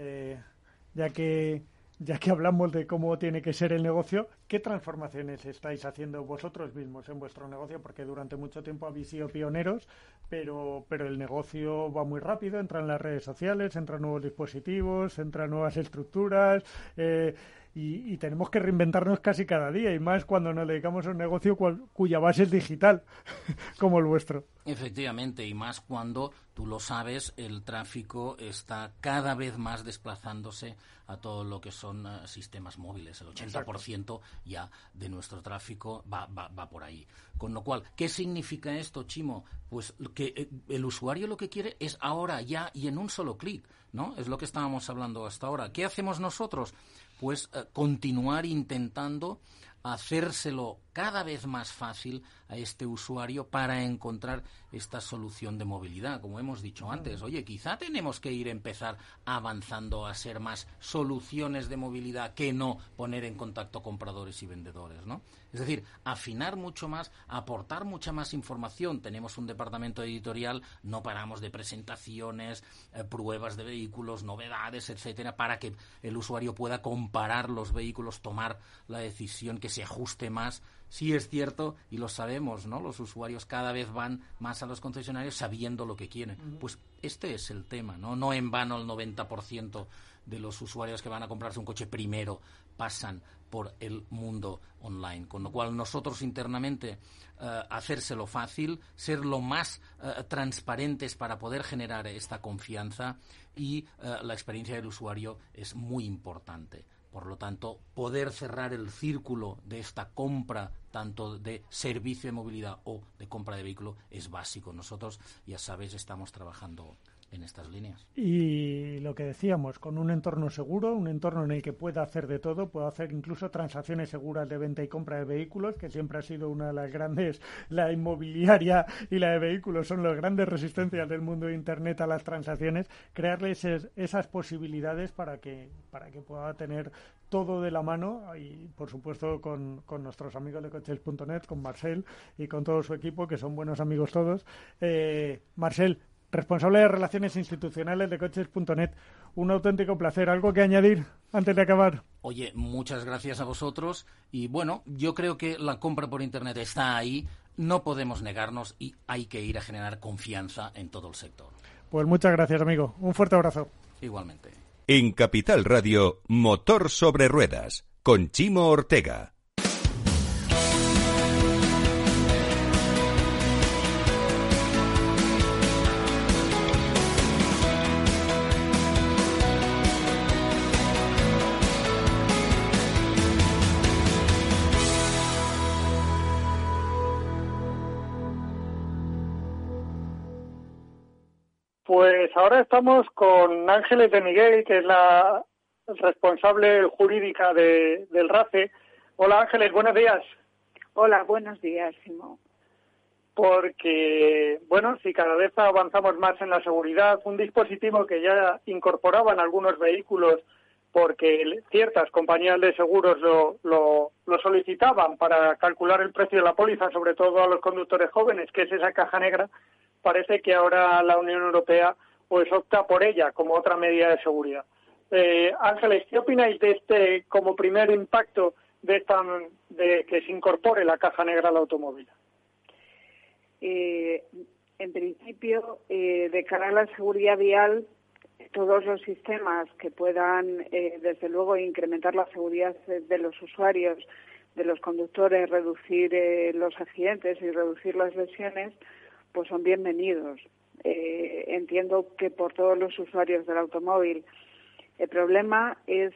Ya que hablamos de cómo tiene que ser el negocio, ¿qué transformaciones estáis haciendo vosotros mismos en vuestro negocio? Porque durante mucho tiempo habéis sido pioneros, pero el negocio va muy rápido, entran las redes sociales, entran nuevos dispositivos, entran nuevas estructuras, y tenemos que reinventarnos casi cada día, y más cuando nos dedicamos a un negocio cuya base es digital, como el vuestro. Efectivamente, y más cuando, tú lo sabes, el tráfico está cada vez más desplazándose a todo lo que son sistemas móviles. El 80% ya de nuestro tráfico va por ahí. Con lo cual, ¿qué significa esto, Chimo? Pues que el usuario lo que quiere es ahora, ya y en un solo clic, ¿no? Es lo que estábamos hablando hasta ahora. ¿Qué hacemos nosotros? Pues continuar intentando hacérselo cada vez más fácil a este usuario para encontrar esta solución de movilidad. Como hemos dicho antes, oye, quizá tenemos que empezar avanzando a ser más soluciones de movilidad que no poner en contacto compradores y vendedores, ¿no? Es decir, afinar mucho más, aportar mucha más información. Tenemos un departamento editorial, no paramos de presentaciones, pruebas de vehículos, novedades, etcétera, para que el usuario pueda comparar los vehículos, tomar la decisión que se ajuste más. Sí es cierto, y lo sabemos, ¿no? Los usuarios cada vez van más a los concesionarios sabiendo lo que quieren. Pues este es el tema, ¿no? No en vano el 90% de los usuarios que van a comprarse un coche primero pasan por el mundo online. Con lo cual nosotros internamente hacérselo fácil, ser lo más transparentes para poder generar esta confianza y la experiencia del usuario es muy importante. Por lo tanto, poder cerrar el círculo de esta compra, tanto de servicio de movilidad o de compra de vehículo, es básico. Nosotros, ya sabéis, estamos trabajando en estas líneas. Y lo que decíamos, con un entorno seguro, un entorno en el que pueda hacer de todo, pueda hacer incluso transacciones seguras de venta y compra de vehículos, que siempre ha sido una de las grandes, la inmobiliaria y la de vehículos son las grandes resistencias del mundo de Internet a las transacciones, crearles esas posibilidades para que pueda tener todo de la mano y, por supuesto, con nuestros amigos de Coches.net, con Marcel y con todo su equipo, que son buenos amigos todos. Marcel, responsable de Relaciones Institucionales de Coches.net. Un auténtico placer. ¿Algo que añadir antes de acabar? Oye, muchas gracias a vosotros. Y bueno, yo creo que la compra por Internet está ahí. No podemos negarnos y hay que ir a generar confianza en todo el sector. Pues muchas gracias, amigo. Un fuerte abrazo. Igualmente. En Capital Radio, Motor sobre Ruedas, con Chimo Ortega. Pues ahora estamos con Ángeles de Miguel, que es la responsable jurídica del RACE. Hola Ángeles, buenos días. Hola, buenos días, Simón. Porque, bueno, si cada vez avanzamos más en la seguridad, un dispositivo que ya incorporaban algunos vehículos porque ciertas compañías de seguros lo solicitaban para calcular el precio de la póliza, sobre todo a los conductores jóvenes, que es esa caja negra, parece que ahora la Unión Europea pues opta por ella como otra medida de seguridad. Ángeles, ¿qué opináis de este como primer impacto de que se incorpore la caja negra al automóvil? En principio, de cara a la seguridad vial, todos los sistemas que puedan, desde luego, incrementar la seguridad de los usuarios, de los conductores, reducir los accidentes y reducir las lesiones, pues son bienvenidos. Entiendo que por todos los usuarios del automóvil. El problema es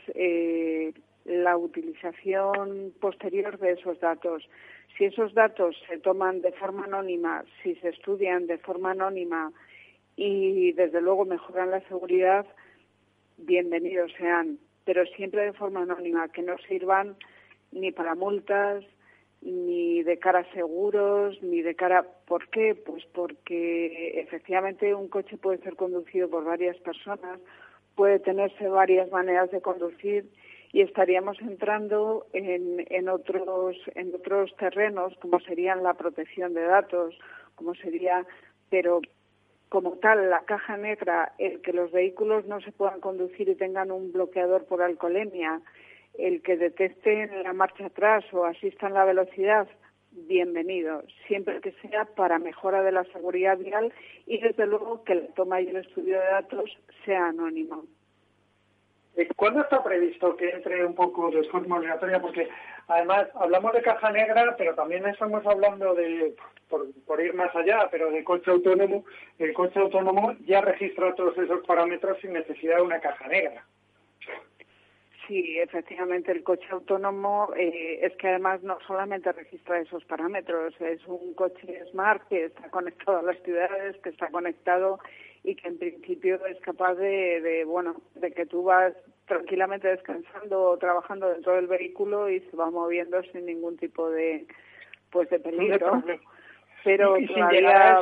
la utilización posterior de esos datos. Si esos datos se toman de forma anónima, si se estudian de forma anónima y desde luego mejoran la seguridad, bienvenidos sean, pero siempre de forma anónima, que no sirvan ni para multas, ni de cara a seguros, ni de cara... ¿Por qué? Pues porque efectivamente un coche puede ser conducido por varias personas, puede tenerse varias maneras de conducir y estaríamos entrando en otros terrenos, como serían la protección de datos, como sería... Pero como tal, la caja negra, el que los vehículos no se puedan conducir y tengan un bloqueador por alcoholemia, el que detecten la marcha atrás o asistan la velocidad, bienvenido, siempre que sea para mejora de la seguridad vial y desde luego que la toma y el estudio de datos sea anónimo. ¿Cuándo está previsto que entre un poco de forma obligatoria? Porque además hablamos de caja negra, pero también estamos hablando de, por ir más allá, pero de coche autónomo. El coche autónomo ya registra todos esos parámetros sin necesidad de una caja negra. Sí, efectivamente, el coche autónomo es que además no solamente registra esos parámetros, es un coche smart que está conectado a las ciudades, que está conectado y que en principio es capaz de que tú vas tranquilamente descansando o trabajando dentro del vehículo y se va moviendo sin ningún tipo de peligro. Pero todavía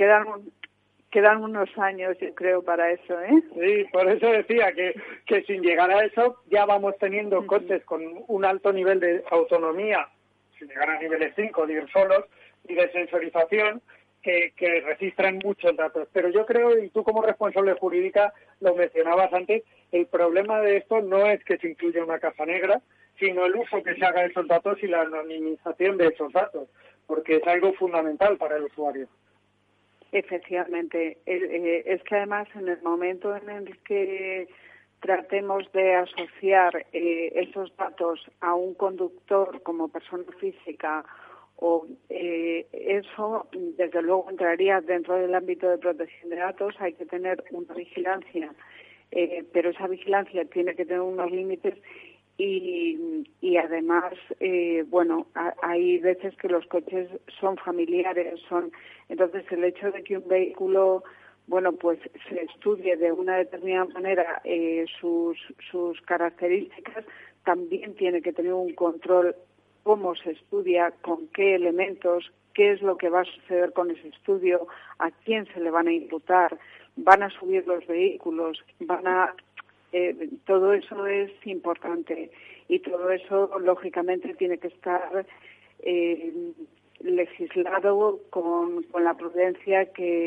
quedan unos años, yo creo, para eso, ¿eh? Sí, por eso decía que sin llegar a eso ya vamos teniendo coches con un alto nivel de autonomía, sin llegar a niveles 5, de ir solos, y de sensorización, que registran muchos datos. Pero yo creo, y tú como responsable jurídica lo mencionabas antes, el problema de esto no es que se incluya una caja negra, sino el uso que se haga de esos datos y la anonimización de esos datos, porque es algo fundamental para el usuario. Efectivamente. Es que además en el momento en el que tratemos de asociar esos datos a un conductor como persona física, eso desde luego entraría dentro del ámbito de protección de datos. Hay que tener una vigilancia, pero esa vigilancia tiene que tener unos límites y además, hay veces que los coches son familiares, entonces el hecho de que un vehículo, pues se estudie de una determinada manera sus características, también tiene que tener un control cómo se estudia, con qué elementos, qué es lo que va a suceder con ese estudio, a quién se le van a imputar, van a subir los vehículos, todo eso es importante y todo eso lógicamente tiene que estar legislado con la prudencia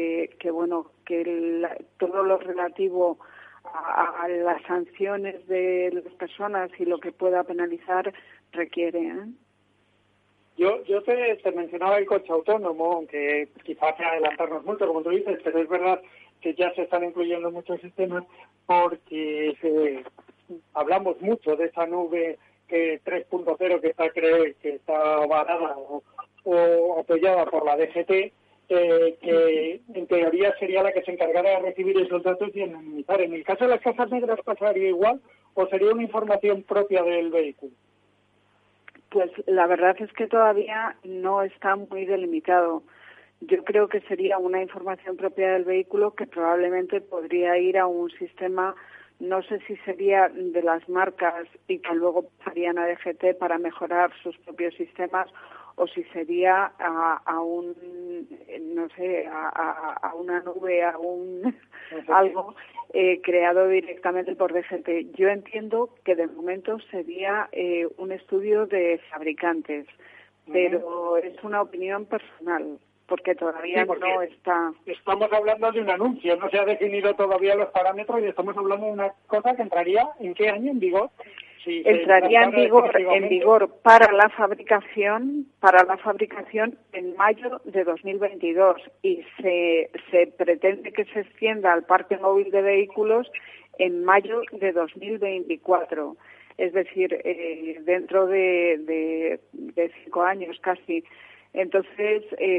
todo lo relativo a las sanciones de las personas y lo que pueda penalizar requiere. Yo te mencionaba el coche autónomo, aunque quizás sea adelantarnos mucho, como tú dices, pero es verdad que ya se están incluyendo muchos sistemas porque hablamos mucho de esa nube 3.0 que está varada o apoyada por la DGT, que en teoría sería la que se encargara de recibir esos datos y anonimizar. ¿En el caso de las cajas negras pasaría igual o sería una información propia del vehículo? Pues la verdad es que todavía no está muy delimitado. yo creo que sería una información propia del vehículo que probablemente podría ir a un sistema, no sé si sería de las marcas y que luego pasarían a DGT para mejorar sus propios sistemas, o si sería a un, no sé, a una nube, a un algo creado directamente por DGT. Yo entiendo que de momento sería un estudio de fabricantes, pero es una opinión personal, porque todavía no está. Estamos hablando de un anuncio, no se ha definido todavía los parámetros y estamos hablando de una cosa que entraría, ¿en qué año en vigor? Si entraría en vigor para la fabricación en mayo de 2022 y se pretende que se extienda al parque móvil de vehículos en mayo de 2024. Es decir, dentro de 5 años casi. Entonces,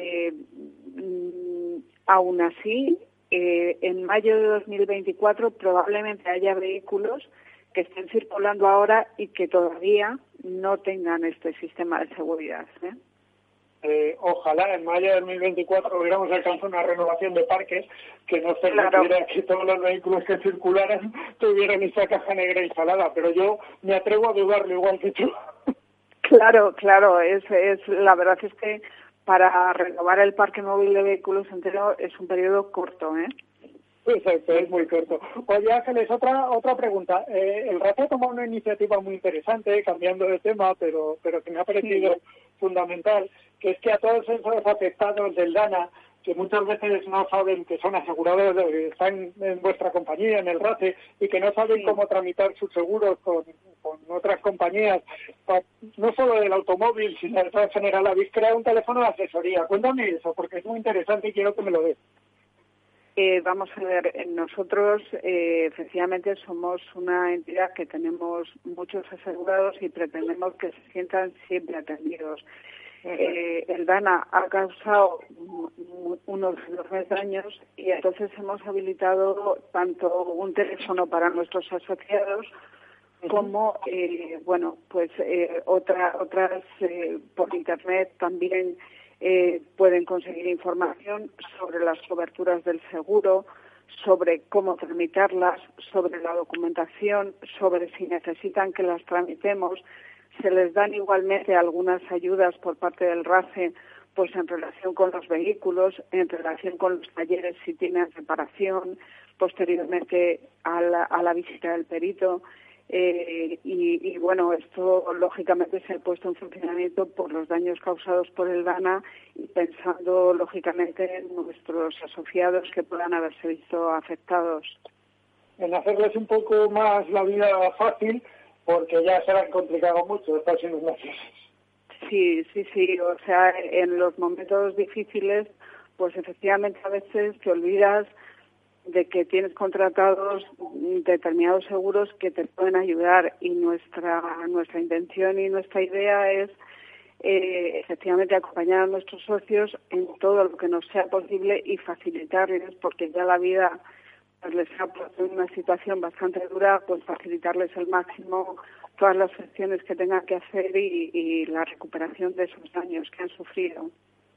aún así, en mayo de 2024 probablemente haya vehículos que estén circulando ahora y que todavía no tengan este sistema de seguridad. Ojalá en mayo de 2024 hubiéramos alcanzado una renovación de parques que nos permitiera que todos los vehículos que circularan tuvieran esa caja negra instalada, pero yo me atrevo a dudarlo igual que tú. Claro, la verdad es que para renovar el parque móvil de vehículos entero es un periodo corto, Exacto, es muy corto. Oye, Ángeles, otra pregunta. El RACE ha tomado una iniciativa muy interesante, cambiando de tema, pero que me ha parecido fundamental, que es que a todos esos afectados del DANA, que muchas veces no saben que son asegurados, que están en vuestra compañía, en el RACE, y que no saben cómo tramitar sus seguros con otras compañías, no solo del automóvil, sino de en general, habéis creado un teléfono de asesoría. Cuéntame eso, porque es muy interesante y quiero que me lo des. Vamos a ver, nosotros efectivamente somos una entidad que tenemos muchos asegurados y pretendemos que se sientan siempre atendidos. El DANA ha causado unos enormes daños y entonces hemos habilitado tanto un teléfono para nuestros asociados como, otras por Internet también pueden conseguir información sobre las coberturas del seguro, sobre cómo tramitarlas, sobre la documentación, sobre si necesitan que las tramitemos. Se les dan igualmente algunas ayudas por parte del RACE, pues en relación con los vehículos, en relación con los talleres si tienen reparación, posteriormente a la visita del perito. Y bueno, esto lógicamente se ha puesto en funcionamiento por los daños causados por el DANA y pensando lógicamente en nuestros asociados que puedan haberse visto afectados. En hacerles un poco más la vida fácil, porque ya se han complicado mucho estas inundaciones. Sí, o sea, en los momentos difíciles, pues efectivamente a veces te olvidas de que tienes contratados determinados seguros que te pueden ayudar y nuestra intención y nuestra idea es efectivamente acompañar a nuestros socios en todo lo que nos sea posible y facilitarles, porque ya la vida pues, les ha puesto en una situación bastante dura, pues facilitarles al máximo todas las gestiones que tengan que hacer y la recuperación de esos daños que han sufrido.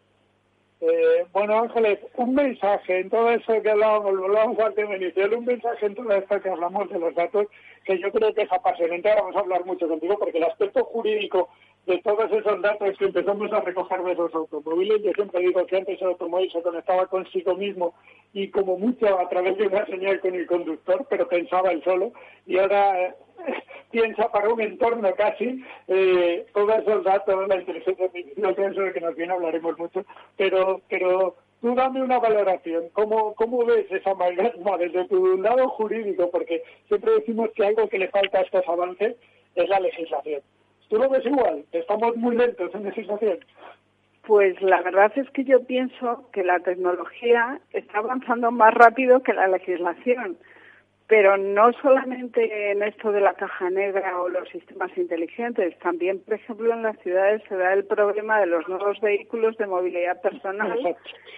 Bueno, Ángeles, un mensaje en todo eso que hablábamos al tema inicial, un mensaje en todo esto que hablamos de los datos, que yo creo que es apasionante. Ahora vamos a hablar mucho contigo, porque el aspecto jurídico de todos esos datos que empezamos a recoger de los automóviles, yo siempre digo que antes el automóvil se conectaba consigo mismo y como mucho a través de una señal con el conductor, pero pensaba él solo, y ahora piensa para un entorno casi, todos esos datos, la inteligencia artificial, todo eso de que nos viene hablaremos mucho, pero tú dame una valoración, ¿cómo ves esa amalgama desde tu lado jurídico? Porque siempre decimos que algo que le falta a estos avances es la legislación. ¿Tú lo ves igual? ¿Estamos muy lentos en legislación? Pues la verdad es que yo pienso que la tecnología está avanzando más rápido que la legislación. Pero no solamente en esto de la caja negra o los sistemas inteligentes, también, por ejemplo, en las ciudades se da el problema de los nuevos vehículos de movilidad personal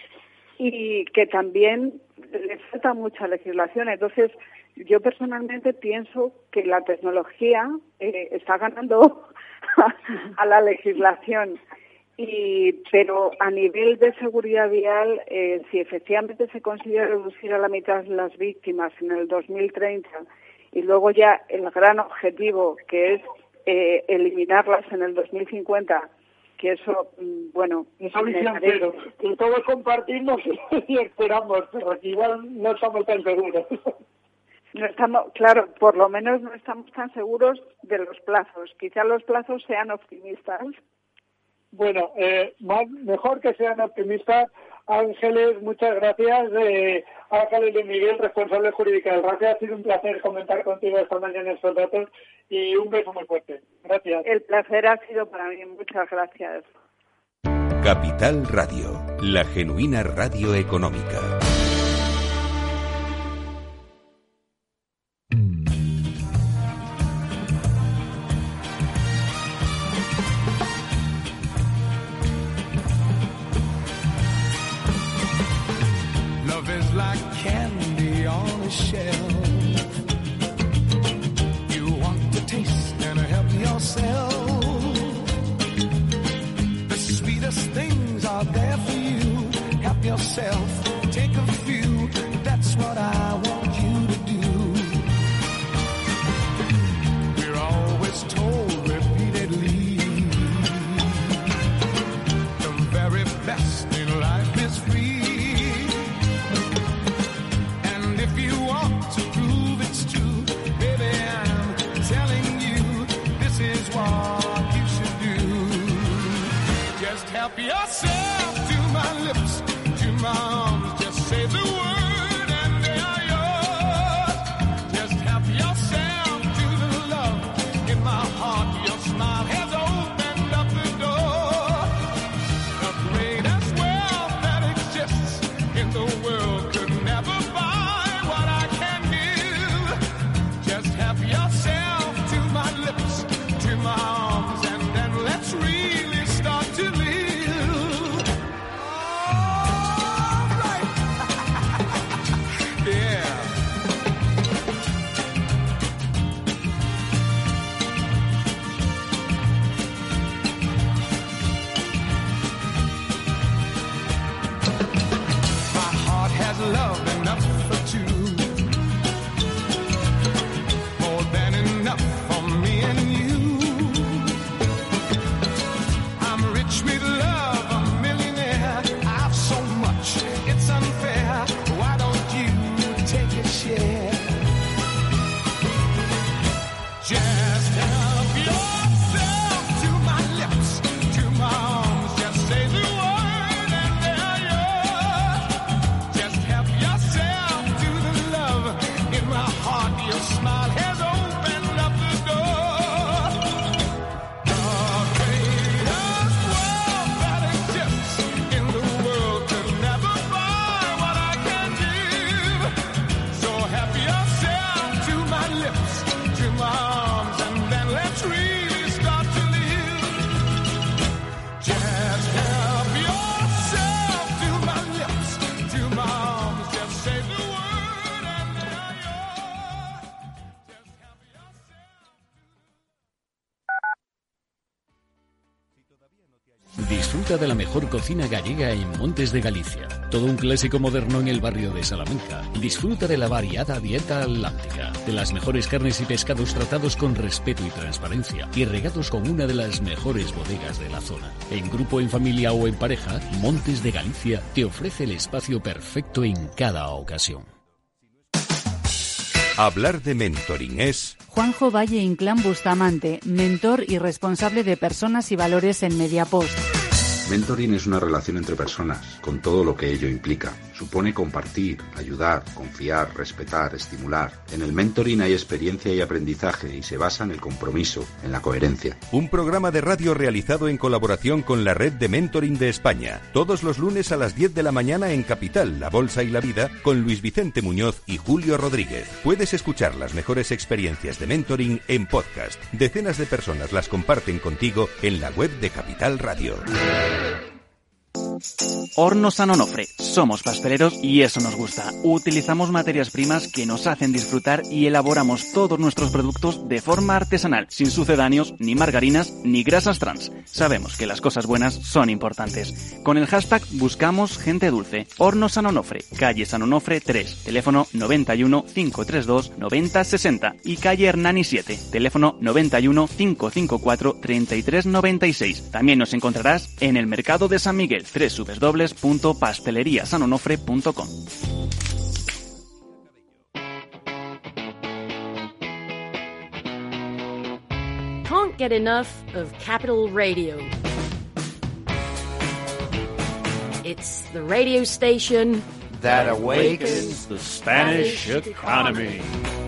y que también le falta mucha legislación. Entonces, yo personalmente pienso que la tecnología está ganando a la legislación Pero a nivel de seguridad vial, si efectivamente se consigue reducir a la mitad las víctimas en el 2030 y luego ya el gran objetivo que es eliminarlas en el 2050, que eso, bueno... Esa visión cero, que todos compartimos y esperamos, pero que igual no estamos tan seguros. No estamos, claro, por lo menos no estamos tan seguros de los plazos. Quizá los plazos sean optimistas. Bueno, mejor que sean optimistas. Ángeles, muchas gracias. Ángeles de Miguel, responsable jurídica del RACE. Ha sido un placer comentar contigo esta mañana estos datos y un beso muy fuerte. Gracias. El placer ha sido para mí. Muchas gracias. Capital Radio, la genuina radio económica. Candy on a shelf. You want to taste and help yourself. The sweetest things are there for you. Help yourself, take a few. That's what I want you to do. We're always told repeatedly the very best in life is free. Help yourself to my lips, to my arms. Just say the word and they are yours. Just help yourself to the love in my heart. Your smile has opened up the door. The greatest wealth that exists in the world could never buy what I can give. Just help yourself to my lips, to my arms, and then let's really start to live. Love enough for two, more than enough for me and you. I'm rich with love, a millionaire. I've so much, it's unfair. Why don't you take a share? Just help yourself to my lips, to my arms. Just say the word. Your smile has opened up the door. The greatest wealth that exists in the world could never buy what I can give. So help yourself to my lips, to my arms, and then let's really start to live. Just help yourself to my lips, to my arms. Just say the word. Disfruta de la mejor cocina gallega en Montes de Galicia. Todo un clásico moderno en el barrio de Salamanca. Disfruta de la variada dieta atlántica, de las mejores carnes y pescados tratados con respeto y transparencia y regados con una de las mejores bodegas de la zona. En grupo, en familia o en pareja, Montes de Galicia te ofrece el espacio perfecto en cada ocasión. Hablar de mentoring es... Juanjo Valle Inclán Bustamante, mentor y responsable de personas y valores en Mediapost. Mentoring es una relación entre personas, con todo lo que ello implica. Supone compartir, ayudar, confiar, respetar, estimular. En el mentoring hay experiencia y aprendizaje y se basa en el compromiso, en la coherencia. Un programa de radio realizado en colaboración con la Red de Mentoring de España. Todos los lunes a las 10 de la mañana en Capital, La Bolsa y la Vida, con Luis Vicente Muñoz y Julio Rodríguez. Puedes escuchar las mejores experiencias de mentoring en podcast. Decenas de personas las comparten contigo en la web de Capital Radio. Hornos San Onofre. Somos pasteleros y eso nos gusta. Utilizamos materias primas que nos hacen disfrutar y elaboramos todos nuestros productos de forma artesanal, sin sucedáneos, ni margarinas, ni grasas trans. Sabemos que las cosas buenas son importantes. Con el hashtag buscamos gente dulce. Hornos San Onofre, calle San Onofre 3, teléfono 91 532 9060 y calle Hernani 7, teléfono 91 554 3396. También nos encontrarás en el mercado de San Miguel, www.pasteleriasanonofre.com. Can't get enough of Capital Radio. It's the radio station that awakens the Spanish economy.